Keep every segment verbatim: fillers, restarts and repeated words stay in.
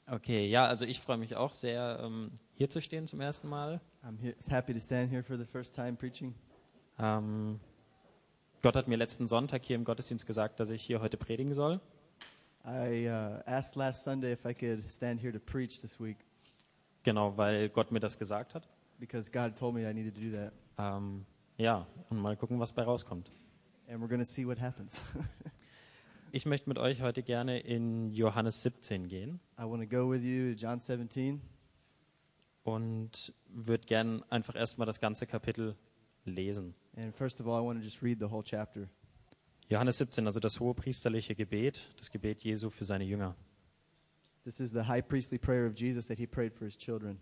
Okay, ja, also ich freue mich auch sehr, ähm, hier zu stehen zum ersten Mal. I'm here, happy to stand here for the first time preaching. Ähm, Gott hat mir letzten Sonntag hier im Gottesdienst gesagt, dass ich hier heute predigen soll. I uh, asked last Sunday if I could stand here to preach this week Genau, weil Gott mir das gesagt hat. because God told me I needed to do that. Ähm, ja, und mal gucken, was bei rauskommt. And we're going to see what happens. Ich möchte mit euch heute gerne in Johannes siebzehn gehen I want to go with you to John seventeen. und würde gerne einfach erstmal das ganze Kapitel lesen. And first of all, I want to just read the whole chapter. Johannes siebzehn, also das hohepriesterliche Gebet, das Gebet Jesu für seine Jünger. This is the high priestly prayer of Jesus that he prayed for his children.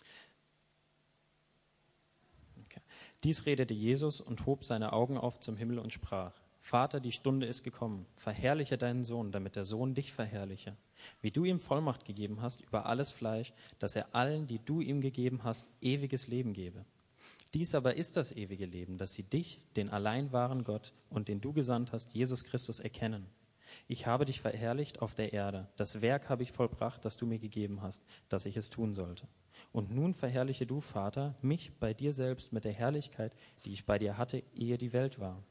Okay. Dies redete Jesus und hob seine Augen auf zum Himmel und sprach: Vater, die Stunde ist gekommen. Verherrliche deinen Sohn, damit der Sohn dich verherrliche. Wie du ihm Vollmacht gegeben hast über alles Fleisch, dass er allen, die du ihm gegeben hast, ewiges Leben gebe. Dies aber ist das ewige Leben, dass sie dich, den allein wahren Gott und den du gesandt hast, Jesus Christus, erkennen. Ich habe dich verherrlicht auf der Erde. Das Werk habe ich vollbracht, das du mir gegeben hast, dass ich es tun sollte. Und nun verherrliche du, Vater, mich bei dir selbst mit der Herrlichkeit, die ich bei dir hatte, ehe die Welt war.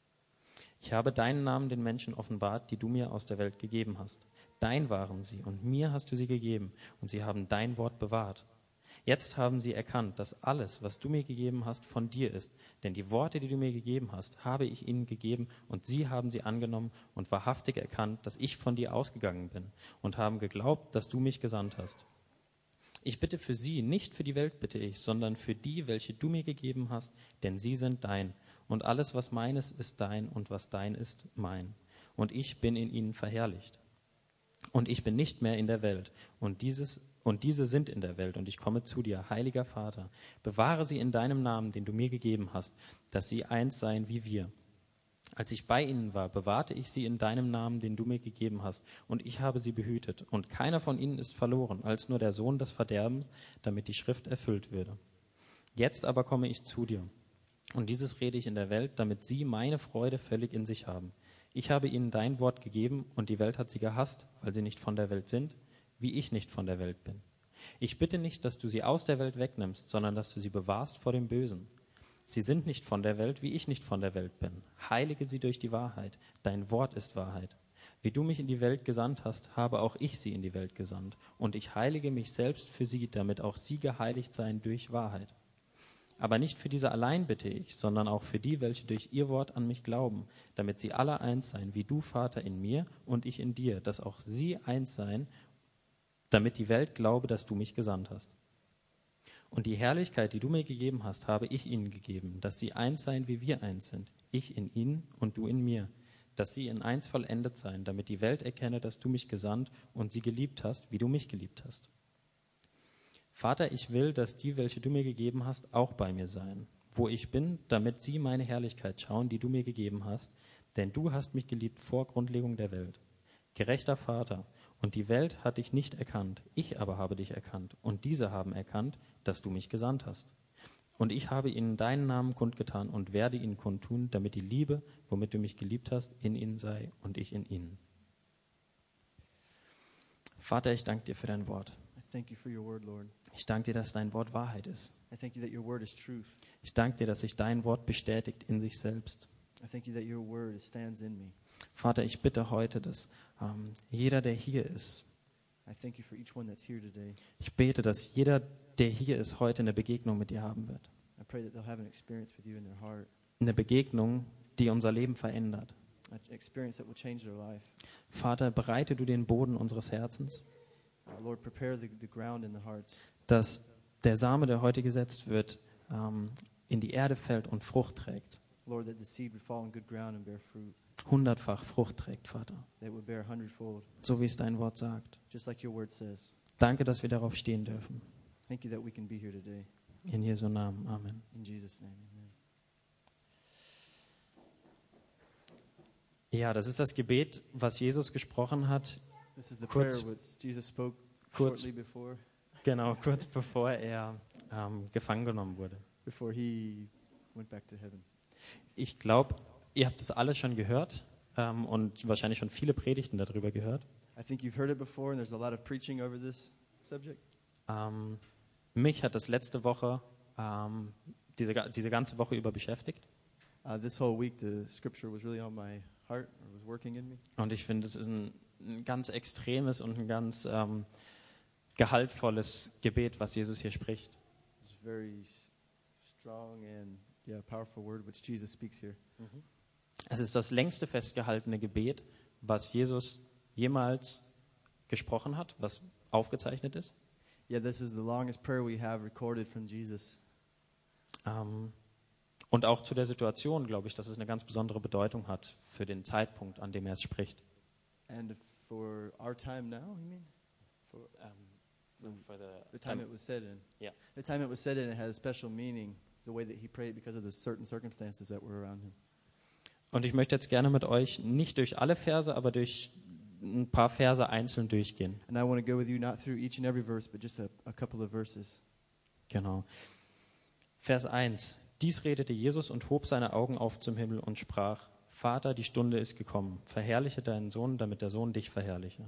Ich habe deinen Namen den Menschen offenbart, die du mir aus der Welt gegeben hast. Dein waren sie, und mir hast du sie gegeben, und sie haben dein Wort bewahrt. Jetzt haben sie erkannt, dass alles, was du mir gegeben hast, von dir ist. Denn die Worte, die du mir gegeben hast, habe ich ihnen gegeben, und sie haben sie angenommen und wahrhaftig erkannt, dass ich von dir ausgegangen bin, und haben geglaubt, dass du mich gesandt hast. Ich bitte für sie, nicht für die Welt bitte ich, sondern für die, welche du mir gegeben hast, denn sie sind dein. Und alles, was meines, ist dein, und was dein ist, mein. Und ich bin in ihnen verherrlicht. Und ich bin nicht mehr in der Welt, und dieses und diese sind in der Welt, und ich komme zu dir, heiliger Vater. Bewahre sie in deinem Namen, den du mir gegeben hast, dass sie eins seien wie wir. Als ich bei ihnen war, bewahrte ich sie in deinem Namen, den du mir gegeben hast, und ich habe sie behütet. Und keiner von ihnen ist verloren, als nur der Sohn des Verderbens, damit die Schrift erfüllt würde. Jetzt aber komme ich zu dir. Und dieses rede ich in der Welt, damit sie meine Freude völlig in sich haben. Ich habe ihnen dein Wort gegeben, und die Welt hat sie gehasst, weil sie nicht von der Welt sind, wie ich nicht von der Welt bin. Ich bitte nicht, dass du sie aus der Welt wegnimmst, sondern dass du sie bewahrst vor dem Bösen. Sie sind nicht von der Welt, wie ich nicht von der Welt bin. Heilige sie durch die Wahrheit. Dein Wort ist Wahrheit. Wie du mich in die Welt gesandt hast, habe auch ich sie in die Welt gesandt. Und ich heilige mich selbst für sie, damit auch sie geheiligt seien durch Wahrheit. Aber nicht für diese allein bitte ich, sondern auch für die, welche durch ihr Wort an mich glauben, damit sie alle eins seien, wie du, Vater, in mir und ich in dir, dass auch sie eins seien, damit die Welt glaube, dass du mich gesandt hast. Und die Herrlichkeit, die du mir gegeben hast, habe ich ihnen gegeben, dass sie eins seien, wie wir eins sind, ich in ihnen und du in mir, dass sie in eins vollendet seien, damit die Welt erkenne, dass du mich gesandt und sie geliebt hast, wie du mich geliebt hast. Vater, ich will, dass die, welche du mir gegeben hast, auch bei mir seien, wo ich bin, damit sie meine Herrlichkeit schauen, die du mir gegeben hast, denn du hast mich geliebt vor Grundlegung der Welt. Gerechter Vater, und die Welt hat dich nicht erkannt, ich aber habe dich erkannt, und diese haben erkannt, dass du mich gesandt hast. Und ich habe ihnen deinen Namen kundgetan und werde ihn kundtun, damit die Liebe, womit du mich geliebt hast, in ihnen sei und ich in ihnen. Vater, ich danke dir für dein Wort. I thank you for your word, Lord. Ich danke dir, dass dein Wort Wahrheit ist. I thank you that your word is truth. Ich danke dir, dass sich dein Wort bestätigt in sich selbst. I thank you that your word stands in me. Vater, ich bitte heute, dass ähm, jeder, der hier ist, I thank you for each one that's here today. ich bete, dass jeder, der hier ist, heute eine Begegnung mit dir haben wird. I pray that they'll have an experience with you in their heart, Eine Begegnung, die unser Leben verändert. an experience that will change their life. Vater, bereite du den Boden unseres Herzens, Uh, Lord, prepare the, the ground in the hearts, dass der Same, der heute gesetzt wird, ähm, in die Erde fällt und Frucht trägt. Lord, that the seed would fall on good ground and bear fruit, Hundertfach Frucht trägt, Vater. that it would bear a hundredfold, So wie es dein Wort sagt. just like your word says. Danke, dass wir darauf stehen dürfen. Thank you that we can be here today. In Jesu Namen. Amen. In Jesus' name, amen. Ja, das ist das Gebet, was Jesus gesprochen hat. This is the Kurz- prayer which Jesus spoke kurz- shortly before, Genau, kurz bevor er ähm, gefangen genommen wurde. before he went back to heaven. Ich glaube, ihr habt das alle schon gehört ähm, und wahrscheinlich schon viele Predigten darüber gehört. I think you've heard it before, and there's a lot of preaching over this subject. Ähm, mich hat das letzte Woche, ähm, diese, ga- diese ganze Woche über beschäftigt. Uh, this whole week, the scripture was really on my heart, or was working in me. Und ich finde, es ist ein, ein ganz extremes und ein ganz ähm, gehaltvolles Gebet, was Jesus hier spricht. It's a very s- strong and yeah, powerful word which Jesus speaks here. Es ist das längste festgehaltene Gebet, was Jesus jemals gesprochen hat, was aufgezeichnet ist. Yeah, this is the longest prayer we have recorded from Jesus. Ähm, und auch zu der Situation, glaube ich, dass es eine ganz besondere Bedeutung hat für den Zeitpunkt, an dem er es spricht. And for our time now, you mean? For Ähm, for the, the time it was said in. Yeah. The time it was said in, it had a special meaning, the way that he prayed because of the certain circumstances that were around him. Und ich möchte jetzt gerne mit euch nicht durch alle Verse, aber durch ein paar Verse einzeln durchgehen. And I want to go with you not through each and every verse, but just a, a couple of verses. Genau. Vers eins. Dies redete Jesus und hob seine Augen auf zum Himmel und sprach: Vater, die Stunde ist gekommen. Verherrliche deinen Sohn, damit der Sohn dich verherrliche.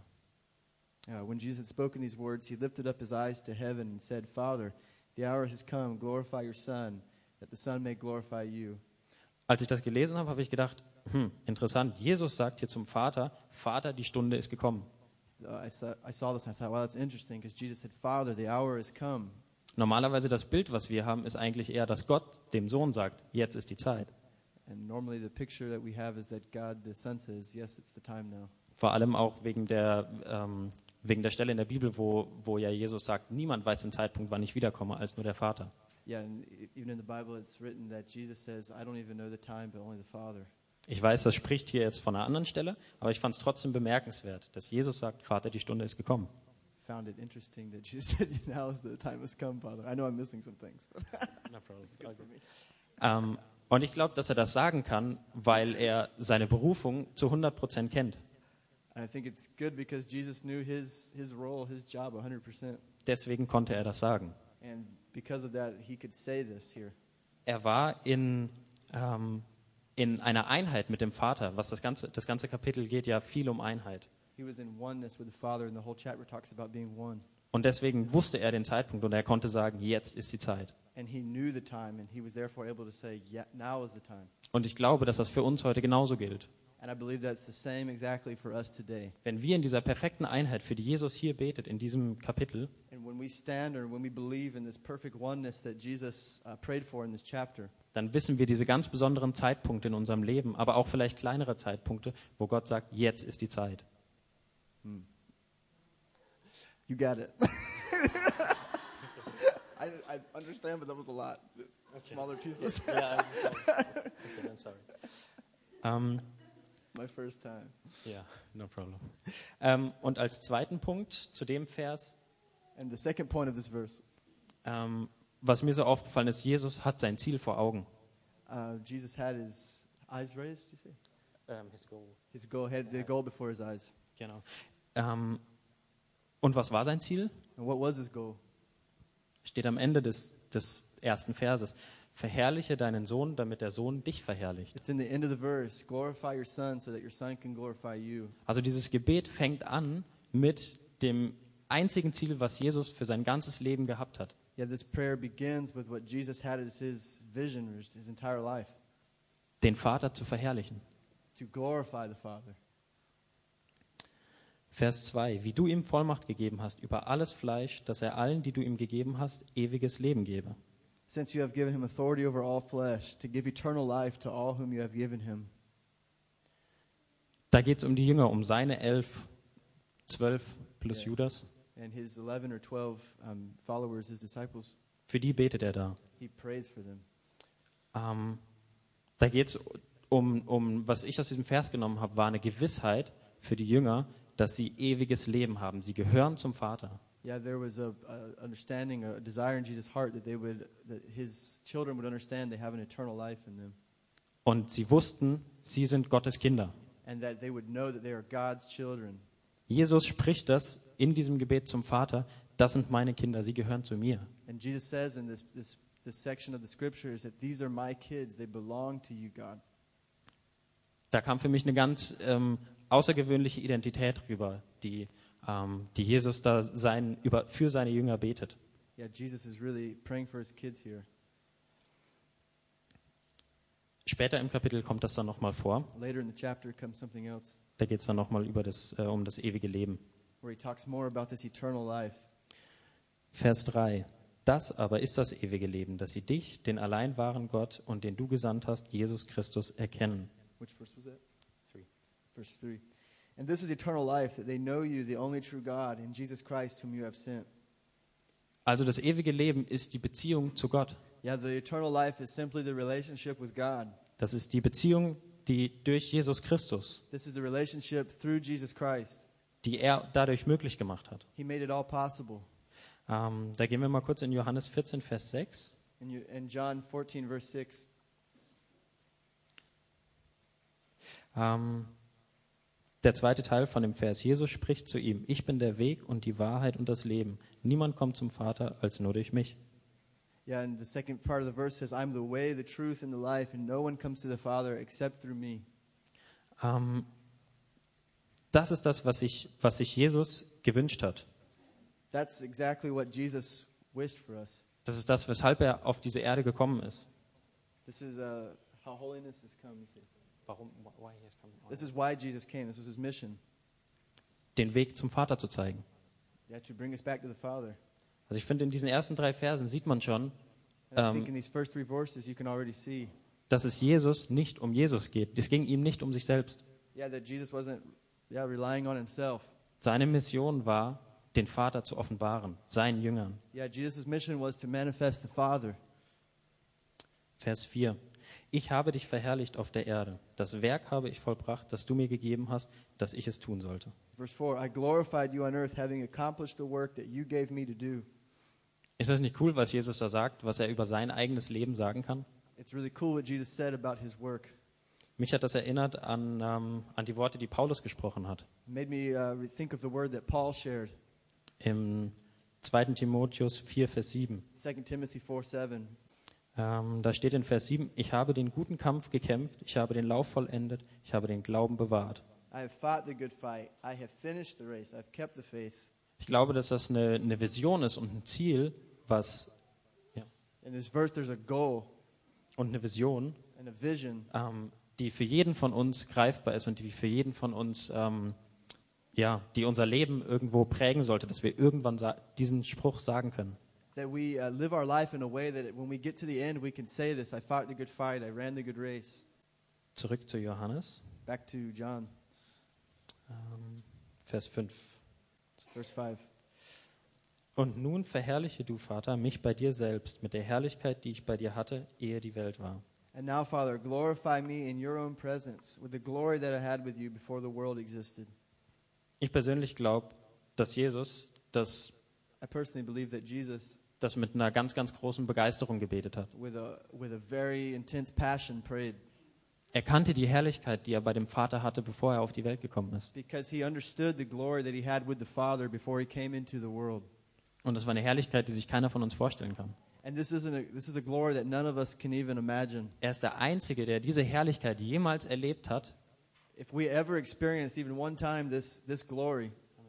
Uh, when Jesus had spoken these words, he lifted up his eyes to heaven and said, Father, the hour has come, glorify your Son, that the Son may glorify you. Als ich das gelesen habe, habe ich gedacht, hm, interessant. Jesus sagt hier zum Vater: Vater, die Stunde ist gekommen. Uh, I, saw, I saw this and I thought, wow, that's interesting, because Jesus said, Father, the hour has come. Normalerweise das Bild, was wir haben, ist eigentlich eher, dass Gott dem Sohn sagt: Jetzt ist die Zeit. And normally the picture that we have is that God, the Son, says, yes, it's the time now. Vor allem auch wegen der, ähm, wegen der Stelle in der Bibel, wo, wo ja Jesus sagt: Niemand weiß den Zeitpunkt, wann ich wiederkomme, als nur der Vater. Yeah, and e- even in the Bible it's written that Jesus says, I don't even know the time, but only the Father. Ich weiß, das spricht hier jetzt von einer anderen Stelle, aber ich fand es trotzdem bemerkenswert, dass Jesus sagt: Vater, die Stunde ist gekommen. Found it interesting that Jesus said, now is the time has come, Father. I know I'm missing some things, but it's good for me. Ähm, und ich glaube, dass er das sagen kann, weil er seine Berufung zu hundert Prozent kennt. And I think it's good because Jesus knew his, his role, his job one hundred percent. Deswegen konnte er das sagen. And because of that, he could say this here. Er war in, ähm, in einer Einheit mit dem Vater, was das ganze, das ganze Kapitel geht ja viel um Einheit. He was in oneness with the Father, and the whole chapter talks about being one. Und deswegen wusste er den Zeitpunkt und er konnte sagen: Jetzt ist die Zeit. And he knew the time, and he was therefore able to say, yeah, now is the time. Und ich glaube, dass das für uns heute genauso gilt. And I believe that's the same exactly for us today. Wenn wir in dieser perfekten Einheit, für die Jesus hier betet, in diesem Kapitel, And when we stand or when we believe in this perfect oneness that Jesus uh, prayed for in this chapter, dann wissen wir diese ganz besonderen Zeitpunkte in unserem Leben, aber auch vielleicht kleinere Zeitpunkte, wo Gott sagt: Jetzt ist die Zeit. you got it. I, I understand, but that was a lot. Smaller pieces. Ähm, It's my first time. Ja, no problem. Ähm, und als zweiten Punkt zu dem Vers, And the second point of this verse, ähm, was mir so aufgefallen ist: Jesus hat sein Ziel vor Augen. uh, Jesus had his eyes raised, you say? Ähm, his goal. His goal, had the goal before his eyes. Genau. Ähm, und was war sein Ziel? And what was his goal? Steht am Ende des, des ersten Verses: Verherrliche deinen Sohn, damit der Sohn dich verherrlicht. It's in the end of the verse. Glorify your son so that your son can glorify you. Also dieses Gebet fängt an mit dem einzigen Ziel, was Jesus für sein ganzes Leben gehabt hat. Yeah, this prayer begins with what Jesus had as his vision his his entire life, Den Vater zu verherrlichen. to glorify the Father. Vers zwei. Wie du ihm Vollmacht gegeben hast über alles Fleisch, dass er allen, die du ihm gegeben hast, ewiges Leben gebe. Since you have given him authority over all flesh, to give eternal life to all whom you have given him. Da geht es um die Jünger, um seine elf, zwölf plus Ja. Judas. And his eleven or twelve um, followers, his disciples, Für die betet er da. he prays for them. Ähm, da geht es um, um, was ich aus diesem Vers genommen habe, war eine Gewissheit für die Jünger, dass sie ewiges Leben haben. Sie gehören zum Vater. Yeah, there was a, a understanding, a desire in Jesus' heart that they would, that his children would understand they have an eternal life in them, Und sie wussten, sie sind Gottes Kinder. and that they would know that they are God's children. Jesus spricht das in diesem Gebet zum Vater: Das sind meine Kinder, sie gehören zu mir. And Jesus says in this this this section of the scriptures that these are my kids; they belong to you, God. Da kam für mich eine ganz ähm, außergewöhnliche Identität rüber, die, ähm, die Jesus da sein, über, für seine Jünger betet. Yeah, Jesus is really praying for his kids here. Später im Kapitel kommt das dann nochmal vor. Later in the chapter comes something else Da geht es dann nochmal über das, äh, um das ewige Leben. where he talks more about this eternal life. Vers drei. Das aber ist das ewige Leben, dass sie dich, den allein wahren Gott und den du gesandt hast, Jesus Christus, erkennen. Which verse was that? Three. Verse three. And this is eternal life, that they know you, the only true God, and Jesus Christ, whom you have sent. Also das ewige Leben ist die Beziehung zu Gott. Yeah, the eternal life is simply the relationship with God. Das ist die Beziehung, die durch Jesus Christus, This is the relationship through Jesus Christ. die er dadurch möglich gemacht hat. He made it all possible. Ähm, da gehen wir mal kurz in Johannes vierzehn, Vers sechs. In, you, in John fourteen, verse six, Ähm, der zweite Teil von dem Vers. Jesus spricht zu ihm: Ich bin der Weg und die Wahrheit und das Leben. Niemand kommt zum Vater als nur durch mich. yeah, and the second part of the verse says, I'm the way, the truth, and the life, and no one comes to the Father except through me. Ähm, das ist das, was sich, was sich Jesus gewünscht hat. That's exactly what Jesus wished for us. Das ist das, weshalb er auf diese Erde gekommen ist. This is uh, how holiness has come. you see. Warum? This is why Jesus came. This was his mission. Den Weg zum Vater zu zeigen. Yeah, to bring us back to the Father. Also ich finde, in diesen ersten drei Versen sieht man schon, And I Um, think in these first three verses you can already see, dass es Jesus nicht um Jesus geht. Es ging ihm nicht um sich selbst. yeah, that Jesus wasn't, yeah, relying on himself. Seine Mission war, den Vater zu offenbaren, seinen Jüngern. Yeah, Jesus' mission was to manifest the Father. Vers vier. Ich habe dich verherrlicht auf der Erde. Das Werk habe ich vollbracht, das du mir gegeben hast, dass ich es tun sollte. Verse four, I glorified you on earth, having accomplished the work that you gave me to do. Ist das nicht cool, was Jesus da sagt, was er über sein eigenes Leben sagen kann? It's really cool what Jesus said about his work. Mich hat das erinnert an, ähm, an die Worte, die Paulus gesprochen hat. It made me uh, think of the word that Paul shared. Im zweiten Timotheus vier, Vers sieben. Second Timothy four seven. Ähm, da steht in Vers sieben, ich habe den guten Kampf gekämpft, ich habe den Lauf vollendet, ich habe den Glauben bewahrt. I have fought the good fight. I have finished the race. I've kept the faith. Ich glaube, dass das eine, eine Vision ist und ein Ziel, was In this verse, there's a goal und eine Vision, and a vision ähm, die für jeden von uns greifbar ist und die für jeden von uns, ähm, ja, die unser Leben irgendwo prägen sollte, dass wir irgendwann sa- diesen Spruch sagen können. that we uh, live our life in a way that when we get to the end, we can say this: I fought the good fight. I ran the good race. Zurück zu Johannes, Back to John, ähm, Vers fünf. verse five. Und nun verherrliche du, Vater, mich bei dir selbst mit der Herrlichkeit, die ich bei dir hatte, ehe die Welt war. And now, Father, glorify me in your own presence with the glory that I had with you before the world existed. Ich persönlich glaube, dass Jesus das, I personally believe that Jesus, das mit einer ganz, ganz großen Begeisterung gebetet hat. with a with a very intense passion, prayed Er kannte die Herrlichkeit, die er bei dem Vater hatte, bevor er auf die Welt gekommen ist. because he understood the glory that he had with the Father before he came into the world. Und das war eine Herrlichkeit, die sich keiner von uns vorstellen kann. And this isn't a, this is a glory that none of us can even imagine. Er ist der Einzige, der diese Herrlichkeit jemals erlebt hat. If we ever experienced even one time this this glory,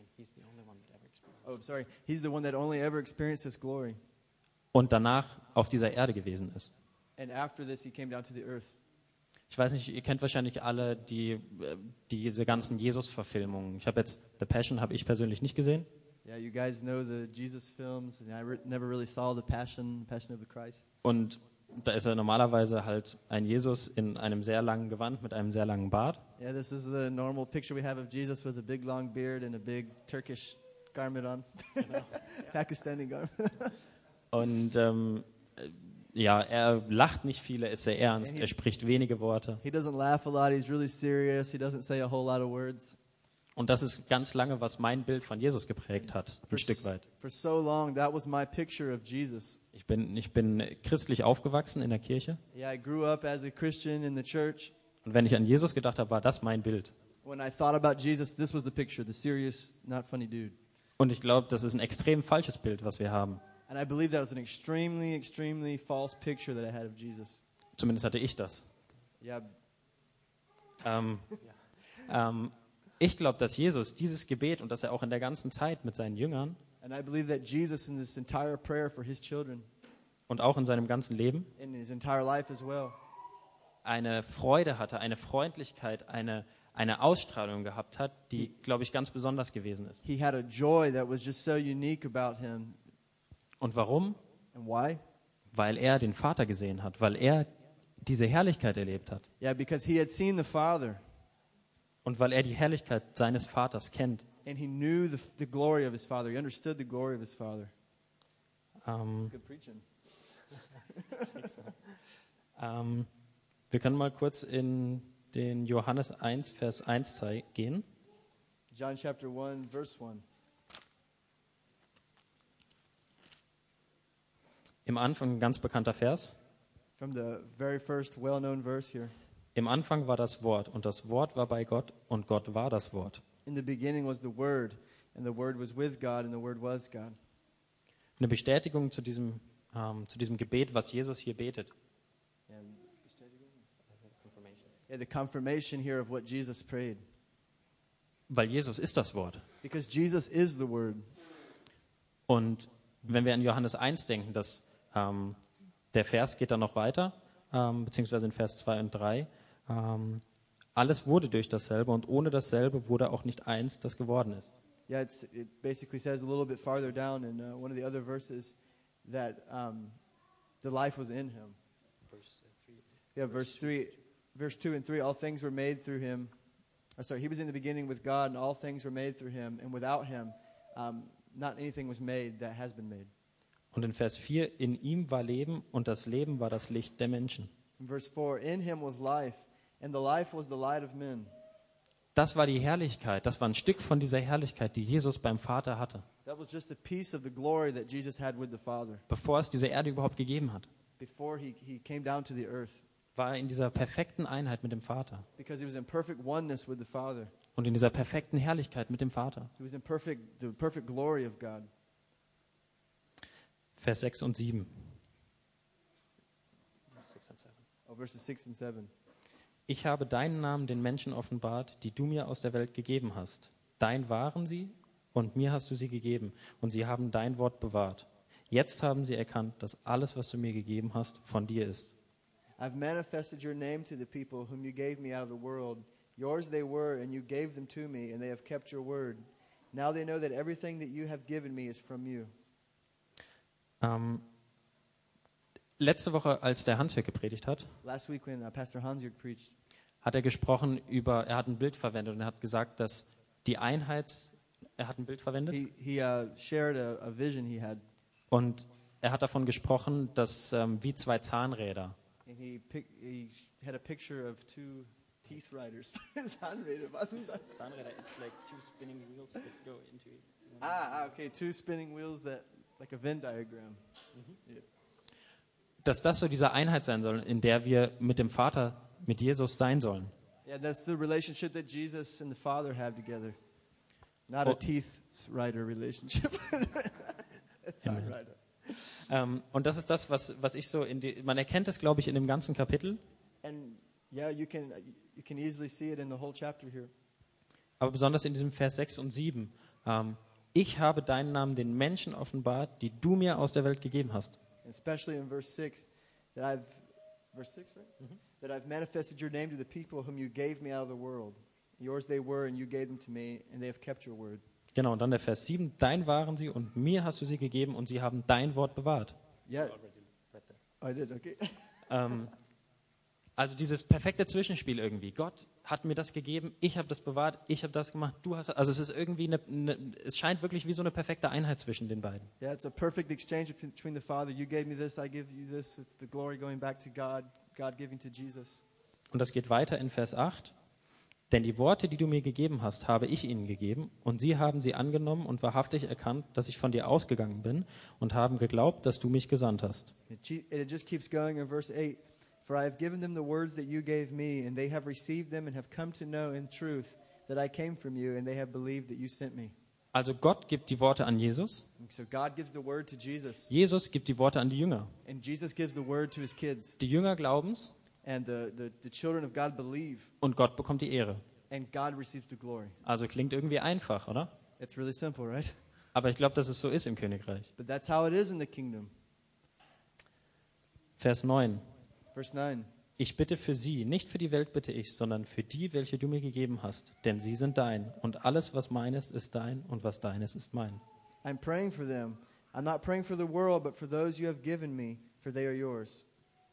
oh, I'm sorry, he's the one that only ever experienced this glory. Und danach auf dieser Erde gewesen ist. And after this, he came down to the earth. Ich weiß nicht, ihr kennt wahrscheinlich alle die, äh, diese ganzen Jesus-Verfilmungen. Ich habe jetzt The Passion, habe ich persönlich nicht gesehen. Yeah, you guys know the Jesus films, and I re- never really saw the Passion, Passion of the Christ. Und da ist er normalerweise halt ein Jesus in einem sehr langen Gewand mit einem sehr langen Bart. Yeah, this is the normal picture we have of Jesus with a big long beard and a big Turkish garment on, Pakistani garment. Und ähm, ja, er lacht nicht viel, er ist sehr ernst, er spricht wenige Worte. He doesn't laugh a lot. He's really serious. He doesn't say a whole lot of words. Und das ist ganz lange, was mein Bild von Jesus geprägt hat, For, ein Stück s- weit. for so long, that was my picture of Jesus. Ich bin, ich bin christlich aufgewachsen in der Kirche. Yeah, I grew up as a Christian in the church. Und wenn ich an Jesus gedacht habe, war das mein Bild. When I thought about Jesus, this was the picture, the serious, not funny dude. Und ich glaube, das ist ein extrem falsches Bild, was wir haben. And I believe that was an extremely, extremely false picture that I had of Jesus. Zumindest hatte ich das. Yeah, Ähm, ähm, Ich glaube, dass Jesus dieses Gebet und dass er auch in der ganzen Zeit mit seinen Jüngern And I believe that Jesus in this entire prayer for his children, und auch in seinem ganzen Leben in his entire life as well, eine Freude hatte, eine Freundlichkeit, eine, eine Ausstrahlung gehabt hat, die, glaube ich, ganz besonders gewesen ist. he had a joy that was just so unique about him. Und warum? And why? Weil er den Vater gesehen hat, weil er diese Herrlichkeit erlebt hat Yeah, because he had seen the Father und weil er die Herrlichkeit seines Vaters kennt. and he knew the, the glory of his Father. He understood the glory of his Father. Ähm, Good preaching. ähm, wir können mal kurz in den Johannes eins, Vers eins zei- gehen. John chapter one, verse one. Im Anfang ein ganz bekannter Vers. From the very first well-known verse here. Im Anfang war das Wort und das Wort war bei Gott und Gott war das Wort. In the beginning was the Word, and the Word was with God, and the Word was God. Eine Bestätigung zu diesem, ähm, zu diesem Gebet, was Jesus hier betet. And yeah, the confirmation here of what Jesus prayed. Weil Jesus ist das Wort. Because Jesus is the Word. Und wenn wir an Johannes eins denken, dass ähm, der Vers geht dann noch weiter, ähm, beziehungsweise in Vers zwei und drei. Ähm, alles wurde durch dasselbe und ohne dasselbe wurde auch nicht eins, das geworden ist. Yeah, it's, it basically says a little bit farther down in uh, one of the other verses that um, the life was in him. Yeah, verse three, verse two and three. All things were made through him. Or sorry, he was in the beginning with God, and all things were made through him. And without him, um, not anything was made that has been made. Und in Vers vier, in ihm war Leben und das Leben war das Licht der Menschen. In verse four, in him was life, and the life was the light of men. Das war die Herrlichkeit, das war ein Stück von dieser Herrlichkeit, die Jesus beim Vater hatte, That was just a piece of the glory that Jesus had with the Father bevor es diese Erde überhaupt gegeben hat. before he, he came down to the earth. War er in dieser perfekten Einheit mit dem Vater Because he was in perfect oneness with the Father. und in dieser perfekten Herrlichkeit mit dem Vater. He was in perfect, the perfect glory of God. Vers sechs und sieben. Oh, verses six and seven. Ich habe deinen Namen den Menschen offenbart, die du mir aus der Welt gegeben hast. Dein waren sie und mir hast du sie gegeben und sie haben dein Wort bewahrt. Jetzt haben sie erkannt, dass alles, was du mir gegeben hast, von dir ist. I've manifested your name to the people whom you gave me out of the world. Yours they were, and you gave them to me, and they have kept your word. Now they know that everything that you have given me is from you. Ähm, letzte Woche, als der Hans hier gepredigt hat, Last week when uh, Pastor Hansjörg preached, hat er gesprochen über, er hat ein Bild verwendet und er hat gesagt, dass die Einheit, er hat ein Bild verwendet he, he uh, shared a, a vision he had. und er hat davon gesprochen, dass ähm, wie zwei Zahnräder. And he, pic- he had a picture of two teeth riders. Zahnräder, was ist das? Zahnräder, it's like two spinning wheels that go into it. Ah, ah, okay, two spinning wheels that, like a Venn diagram. Yeah. Dass das so diese Einheit sein soll, in der wir mit dem Vater, mit Jesus sein sollen. Yeah, that's the relationship that Jesus and the Father have together. Not a Oh. teeth rider relationship. It's not Amen. rider. Ähm, und das ist das, was, was ich so in die, man erkennt es, glaube ich, in dem ganzen Kapitel, And yeah, you can you can easily see it in the whole chapter here. aber besonders in diesem Vers sechs und sieben. Ähm, ich habe deinen Namen den Menschen offenbart, die du mir aus der Welt gegeben hast. Especially in verse six, that I've verse six, right? That I've manifested your name to the people whom you gave me out of the world. Yours they were, and you gave them to me, and they have kept your word. Genau, und dann der Vers sieben, dein waren sie und mir hast du sie gegeben und sie haben dein Wort bewahrt. Yeah. I did, okay. Ähm, also dieses perfekte Zwischenspiel irgendwie. Gott hat mir das gegeben, ich habe das bewahrt, ich habe das gemacht, du hast. Also es ist irgendwie eine, eine, es scheint wirklich wie so eine perfekte Einheit zwischen den beiden. Yeah, it's a perfect exchange between the Father. You gave me this, I give you this. It's the glory going back to God, God giving to Jesus. Und das geht weiter in Vers acht. Denn die Worte, die du mir gegeben hast, habe ich ihnen gegeben, und sie haben sie angenommen und wahrhaftig erkannt, dass ich von dir ausgegangen bin, und haben geglaubt, dass du mich gesandt hast. It che- it just keeps going in verse eight. For I have given them the words that you gave me, and they have received them and have come to know in truth that I came from you, and they have believed that you sent me. Also Gott gibt die Worte an Jesus, And so God gives the word to Jesus, Jesus gibt die Worte an die Jünger. and Jesus gives the word to his kids, Die Jünger glauben's and the, the, the children of God believe, und Gott bekommt die Ehre. and God receives the glory. Also klingt irgendwie einfach, oder? It's really simple, right? Aber ich glaube, dass es so ist im Königreich. But that's how it is in the kingdom. Vers neun. Verse nine. Ich bitte für sie, nicht für die Welt bitte ich, sondern für die, welche du mir gegeben hast. Denn sie sind dein. Und alles, was meines, ist dein. Und was deines, ist mein. I'm praying for them. I'm not praying for the world, but for those you have given me, for they are yours.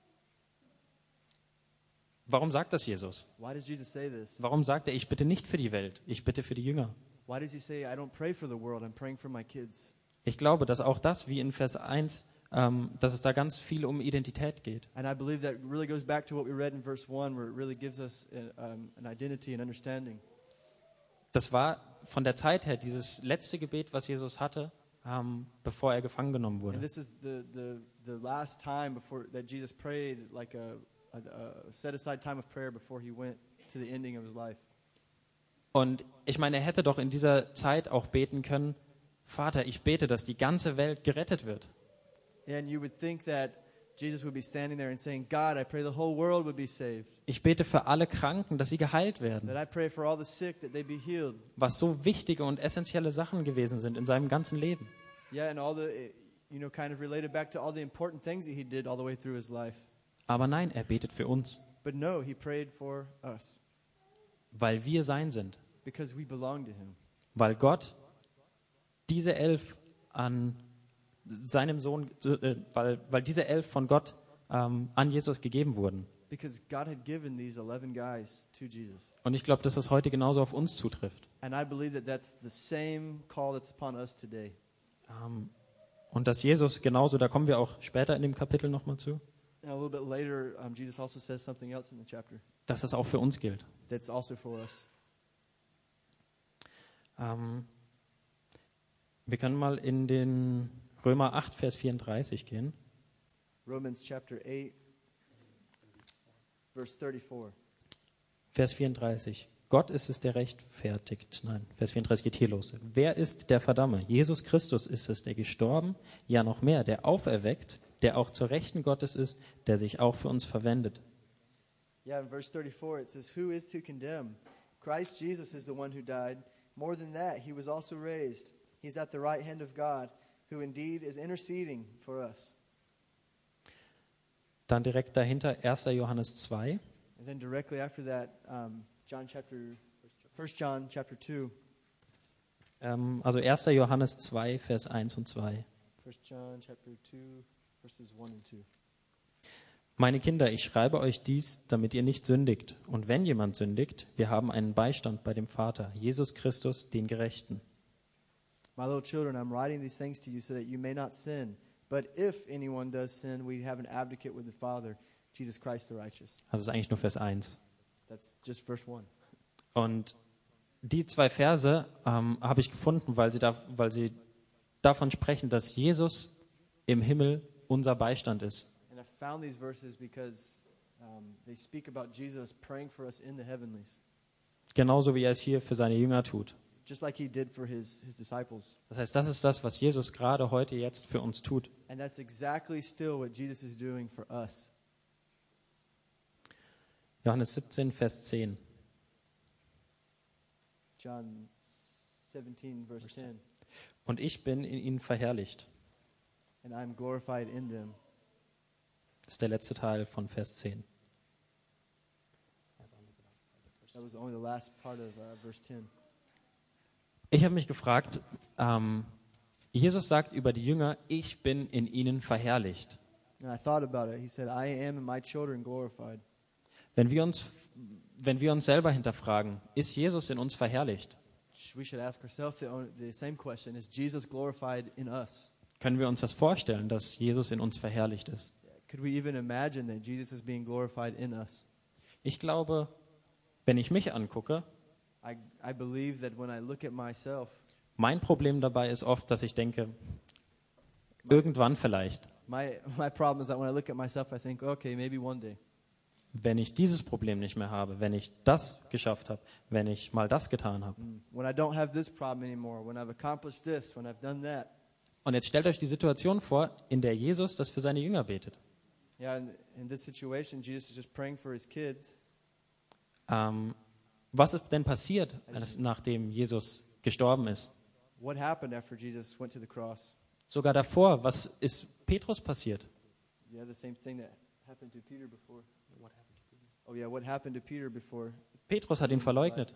Warum sagt das Jesus? Why does Jesus say this? Warum sagt er, ich bitte nicht für die Welt, ich bitte für die Jünger? Why does he say, I don't pray for the world, I'm praying for my kids? Ich glaube, dass auch das, wie in Vers eins, ähm, dass es da ganz viel um Identität geht. And I believe that really goes back to what we read in verse one, where it really gives us a, um, an identity and understanding. Das war von der Zeit her dieses letzte Gebet, was Jesus hatte, ähm, bevor er gefangen genommen wurde. And this is the, the, the last time before that Jesus prayed, like a, a, a set-aside time of prayer before he went to the ending of his life. Und ich meine, er hätte doch in dieser Zeit auch beten können, Vater, ich bete, dass die ganze Welt gerettet wird. And you would think that Jesus would be standing there and saying, God, I pray the whole world would be saved. Ich bete für alle Kranken, dass sie geheilt werden. That I pray for all the sick, that they be healed. Was so wichtige und essentielle Sachen gewesen sind in seinem ganzen Leben. Yeah, and all the, you know, kind of related back to all the important things that he did all the way through his life. Aber nein, er betet für uns, But no, he prayed for us weil wir sein sind. because we belong to him. Weil Gott diese elf an seinem Sohn, äh, weil, weil diese elf von Gott ähm, an Jesus gegeben wurden. Because God had given these eleven guys to Jesus. Und ich glaube, dass das heute genauso auf uns zutrifft. And I believe that that's the same call that's upon us today. Ähm, und dass Jesus genauso, da kommen wir auch später in dem Kapitel nochmal zu, And a little bit later, um, Jesus also says something else in the chapter dass das auch für uns gilt. that's also for us. Ähm, wir können mal in den Römer acht, Vers vierunddreißig gehen. Romans chapter eight, verse thirty-four. Vers vierunddreißig. Gott ist es, der rechtfertigt. Nein, Vers vierunddreißig geht hier los. Wer ist der Verdamme? Jesus Christus ist es, der gestorben, ja noch mehr, der auferweckt, der auch zur Rechten Gottes ist, der sich auch für uns verwendet. Yeah, in verse thirty-four it says, who is to condemn? Christ Jesus is the one who died. More than that, he was also raised. He's at the right hand of God, who indeed is interceding for us. Dann direkt dahinter erster Johannes zwei. And then directly after that, um, John chapter, First John chapter two. Ähm, also erster Johannes zwei, Vers eins und zwei. First John chapter two, verses one and two. Meine Kinder, ich schreibe euch dies, damit ihr nicht sündigt. Und wenn jemand sündigt, wir haben einen Beistand bei dem Vater, Jesus Christus, den Gerechten. My little children, I'm writing these things to you so that you may not sin. But if anyone does sin, we have an advocate with the Father, Jesus Christ the righteous. Also ist eigentlich nur Vers eins. That's just verse one. Und die zwei Verse ähm, habe ich gefunden, weil sie, da, weil sie davon sprechen, dass Jesus im Himmel unser Beistand ist. And I found these verses because um, they speak about Jesus praying for us in the heavenlies, Genauso wie er es hier für seine Jünger tut. just like he did for his, his disciples. Das heißt, das ist das, was Jesus gerade heute jetzt für uns tut. And that's exactly still what Jesus is doing for us. Johannes siebzehn, Vers zehn. John seventeen, verse ten. Und ich bin in ihnen verherrlicht. And I'm glorified in them. Das ist der letzte Teil von Vers zehn. That was only the last part of uh, verse ten. Ich habe mich gefragt, ähm, Jesus sagt über die Jünger, ich bin in ihnen verherrlicht. And I thought about it. He said, I am and my children glorified. Wenn wir uns, wenn wir uns selber hinterfragen, ist Jesus in uns verherrlicht? We should ask ourselves the, the same question. Is Jesus glorified in us? Können wir uns das vorstellen, dass Jesus in uns verherrlicht ist? Could we even imagine that Jesus is being glorified in us? Ich glaube, wenn ich mich angucke, I, I believe that when I look at myself, mein Problem dabei ist oft, dass ich denke, irgendwann vielleicht, my, my problem is that when I look at myself, I think, okay, maybe one day. wenn ich dieses Problem nicht mehr habe, wenn ich das geschafft habe, wenn ich mal das getan habe. When I don't have this problem anymore, when I've accomplished this, when I've done that. Und jetzt stellt euch die Situation vor, in der Jesus das für seine Jünger betet. Yeah, in, in this situation, Jesus is just praying for his kids. Ähm, Was ist denn passiert, als- nachdem Jesus gestorben ist? What happened after Jesus went to the cross? Sogar davor, was ist Petrus passiert? Yeah, the same thing that happened to Peter before. Oh yeah, what happened to Peter before? Petrus hat ihn verleugnet.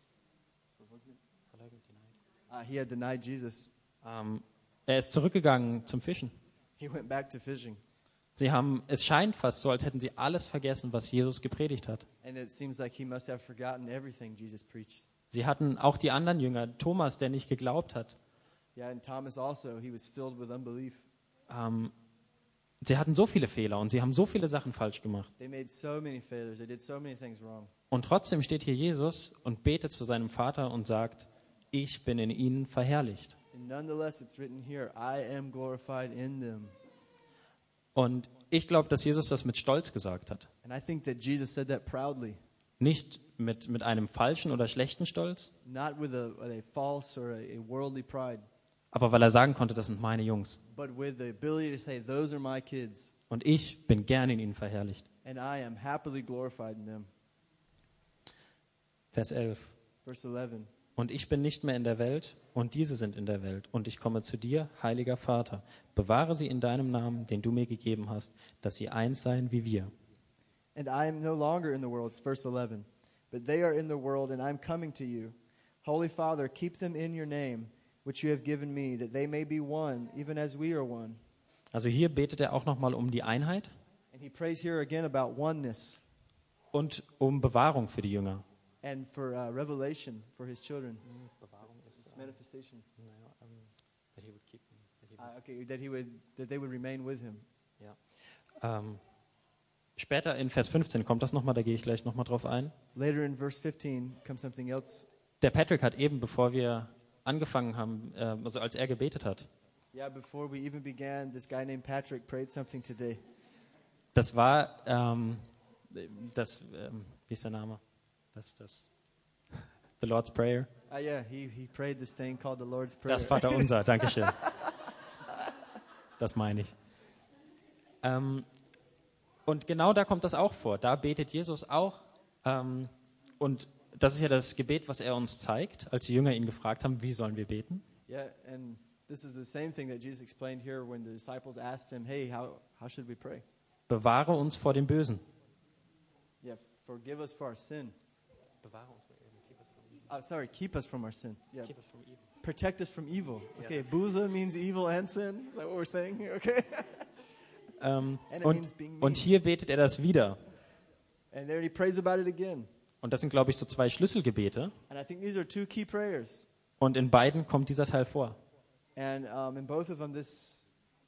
Uh, he had denied Jesus. Ähm, er ist zurückgegangen zum Fischen. He went back to fishing. Sie haben, es scheint fast so, als hätten sie alles vergessen, was Jesus gepredigt hat. And it seems like he must have forgotten everything Jesus preached. Sie hatten auch die anderen Jünger, Thomas, der nicht geglaubt hat. Yeah, and Thomas also, he was filled with unbelief. Ähm, sie hatten so viele Fehler und sie haben so viele Sachen falsch gemacht. They made so many failures. They did so many things wrong. Und trotzdem steht hier Jesus und betet zu seinem Vater und sagt, ich bin in ihnen verherrlicht. And nonetheless, it's written here, I am glorified in them. Und ich glaube, dass Jesus das mit Stolz gesagt hat. And I think that Jesus said that proudly, Nicht mit, mit einem falschen oder schlechten Stolz, not with a, with a false or a, a worldly pride, aber weil er sagen konnte, das sind meine Jungs. but with the ability to say, those are my kids, Und ich bin gern in ihnen verherrlicht. and I am happily glorified in them. Vers elf. Verse eleven. Und ich bin nicht mehr in der Welt, und diese sind in der Welt. Und ich komme zu dir, heiliger Vater. Bewahre sie in deinem Namen, den du mir gegeben hast, dass sie eins seien wie wir. And I am no longer in the world, it's verse eleven, but they are in the world, and I am coming to you. Holy Father, keep them in your name, which you have given me, that they may be one, even as we are one. Also hier betet er auch nochmal um die Einheit And he prays here again about oneness und um Bewahrung für die Jünger. and for uh, revelation for his children. It's manifestation. Uh, okay, that he would, that they would remain with him. Ähm, später in Vers fünfzehn kommt das nochmal, da gehe ich gleich nochmal drauf ein. Later in verse fifteen comes something else. Der Patrick hat eben, bevor wir angefangen haben, äh, also als er gebetet hat, Yeah, before we even began, this guy named Patrick prayed something today. das war ähm, das, ähm, wie ist der Name? Das, das, the Lord's Prayer. Ah, yeah, he, he prayed this thing called the Lord's Prayer. Das Vaterunser, Dankeschön. Das meine ich. Ähm, und genau da kommt das auch vor. Da betet Jesus auch. Ähm, und das ist ja das Gebet, was er uns zeigt, als die Jünger ihn gefragt haben, wie sollen wir beten? Yeah, and this is the same thing that Jesus explained here when the disciples asked him, hey, how, how should we pray? Bewahre uns vor dem Bösen. Yeah, forgive us for our sin. Bewahre uns Oh, sorry, keep us from our sin. Yeah, Keep us from evil. protect us from evil. Okay, buza means evil and sin. Is that what we're saying here? Okay. Ähm, And it und, means being mean. und hier betet er das wieder. And there he prays about it again. Und das sind, glaube ich, so zwei Schlüsselgebete. And I think these are two key prayers. Und in beiden kommt dieser Teil vor. And um, in both of them, this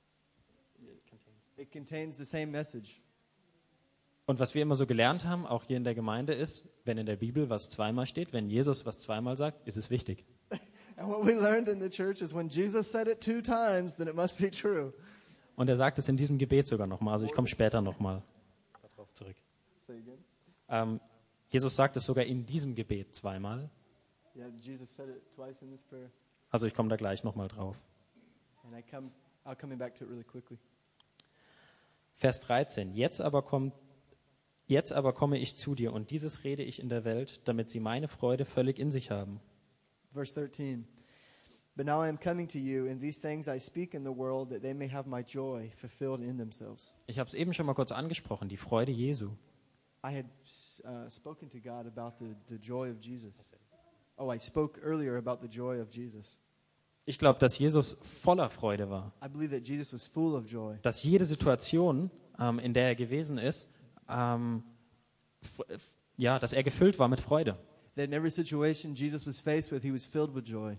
it contains the same message. Und was wir immer so gelernt haben, auch hier in der Gemeinde, ist, wenn in der Bibel was zweimal steht, wenn Jesus was zweimal sagt, ist es wichtig. And what we learned in the church is when Jesus said it two times, then it must be true. Und er sagt es in diesem Gebet sogar nochmal. Also ich komme später nochmal darauf zurück. Say again. Ähm, Jesus sagt es sogar in diesem Gebet zweimal. Yeah, Jesus said it twice in this prayer. Also ich komme da gleich nochmal drauf. And I come, I'll coming back to it really quickly. Vers dreizehn. Jetzt aber kommt Jetzt aber komme ich zu dir, und dieses rede ich in der Welt, damit sie meine Freude völlig in sich haben. Verse thirteen. But now I am coming to you, and these things I speak in the world, that they may have my joy fulfilled in themselves. Ich habe es eben schon mal kurz angesprochen, die Freude Jesu. I had uh, spoken to God about the, the joy of Jesus. Oh, I spoke earlier about the joy of Jesus. Ich glaube, dass Jesus voller Freude war. I believe that Jesus was full of joy. Dass jede Situation, ähm, in der er gewesen ist, ähm, f- f- ja, dass er gefüllt war mit Freude. That in every situation Jesus was faced with, he was filled with joy.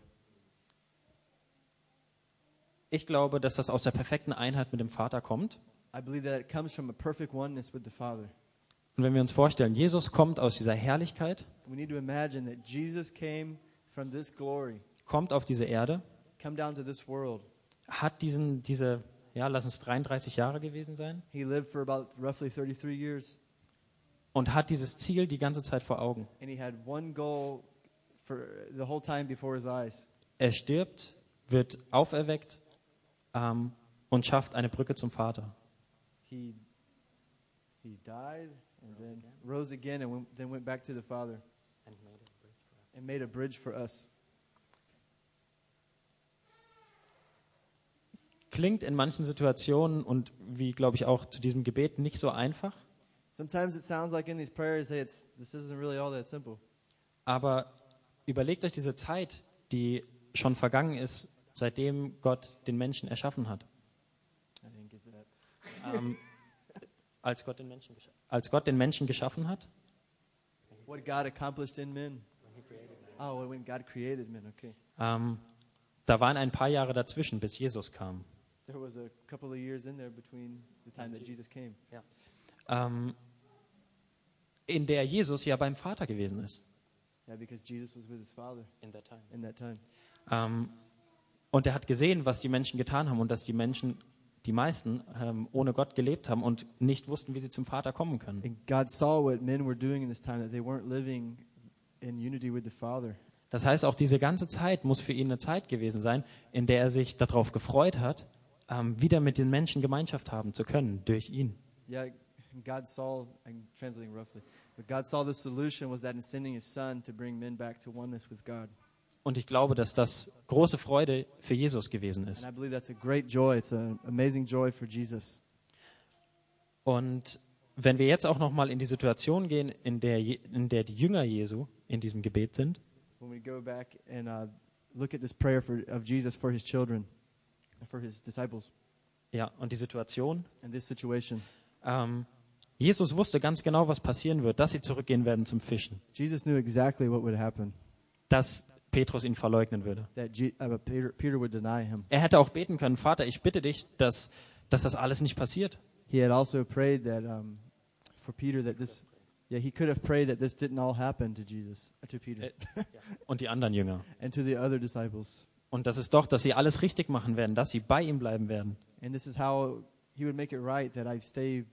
Ich glaube, dass das aus der perfekten Einheit mit dem Vater kommt. I believe that it comes from a perfect oneness with the Father. Und wenn wir uns vorstellen, Jesus kommt aus dieser Herrlichkeit, We need to imagine that Jesus came from this glory, kommt auf diese Erde, come down to this world. hat diesen, diese, ja, lass es dreiunddreißig Jahre gewesen sein, He lived for about roughly thirty-three years, und hat dieses Ziel die ganze Zeit vor Augen. and he had one goal for the whole time before his eyes. Er stirbt, wird auferweckt ähm, und schafft eine Brücke zum Vater. He he died and then rose again and went, then went back to the Father and made a bridge for us. Klingt in manchen Situationen und wie, glaube ich, auch zu diesem Gebet nicht so einfach. Sometimes it sounds like in these prayers, hey, it's, this isn't really all that simple. Aber überlegt euch diese Zeit, die schon vergangen ist, seitdem Gott den Menschen erschaffen hat. I didn't get that. Ähm, als, Gott den Menschen gescha- als Gott den Menschen geschaffen hat, What God accomplished in men. Oh, when God created men, okay. ähm, da waren ein paar Jahre dazwischen, bis Jesus kam. There was a couple of years in there between the time that Jesus came. Ähm, in der Jesus ja beim Vater gewesen ist. Yeah, because Jesus was with his Father In that time. in that time. Ähm, und er hat gesehen, was die Menschen getan haben und dass die Menschen, die meisten, ähm, ohne Gott gelebt haben und nicht wussten, wie sie zum Vater kommen können. And God saw what men were doing in this time, that they weren't living in unity with the Father. Das heißt, auch diese ganze Zeit muss für ihn eine Zeit gewesen sein, in der er sich darauf gefreut hat, ähm, wieder mit den Menschen Gemeinschaft haben zu können, durch ihn. Yeah, God saw, I'm translating roughly, but God saw the solution was that in sending his Son to bring men back to oneness with God. Und ich glaube, dass das große Freude für Jesus gewesen And ist. I believe that's a great joy. It's an amazing joy for Jesus. Und wenn wir jetzt auch noch mal in die Situation gehen, in der, Je- in der die Jünger Jesu in diesem Gebet sind, When we go back and uh, look at this prayer for, of Jesus for his children, for his disciples, ja, und die Situation, and this situation, ähm, Jesus wusste ganz genau, was passieren wird, dass sie zurückgehen werden zum Fischen, Jesus knew exactly what would happen, dass Petrus ihn verleugnen würde. that Je- uh, Peter, Peter would deny him. Er hätte auch beten können, Vater, ich bitte dich, dass, dass das alles nicht passiert. He had also prayed that um, for Peter that this, yeah, he could have prayed that this didn't all happen to Jesus, uh, to Peter, Und die anderen Jünger. and to the other disciples. Und das ist doch, dass sie alles richtig machen werden, dass sie bei ihm bleiben werden. And this is how he would make it right that I stay.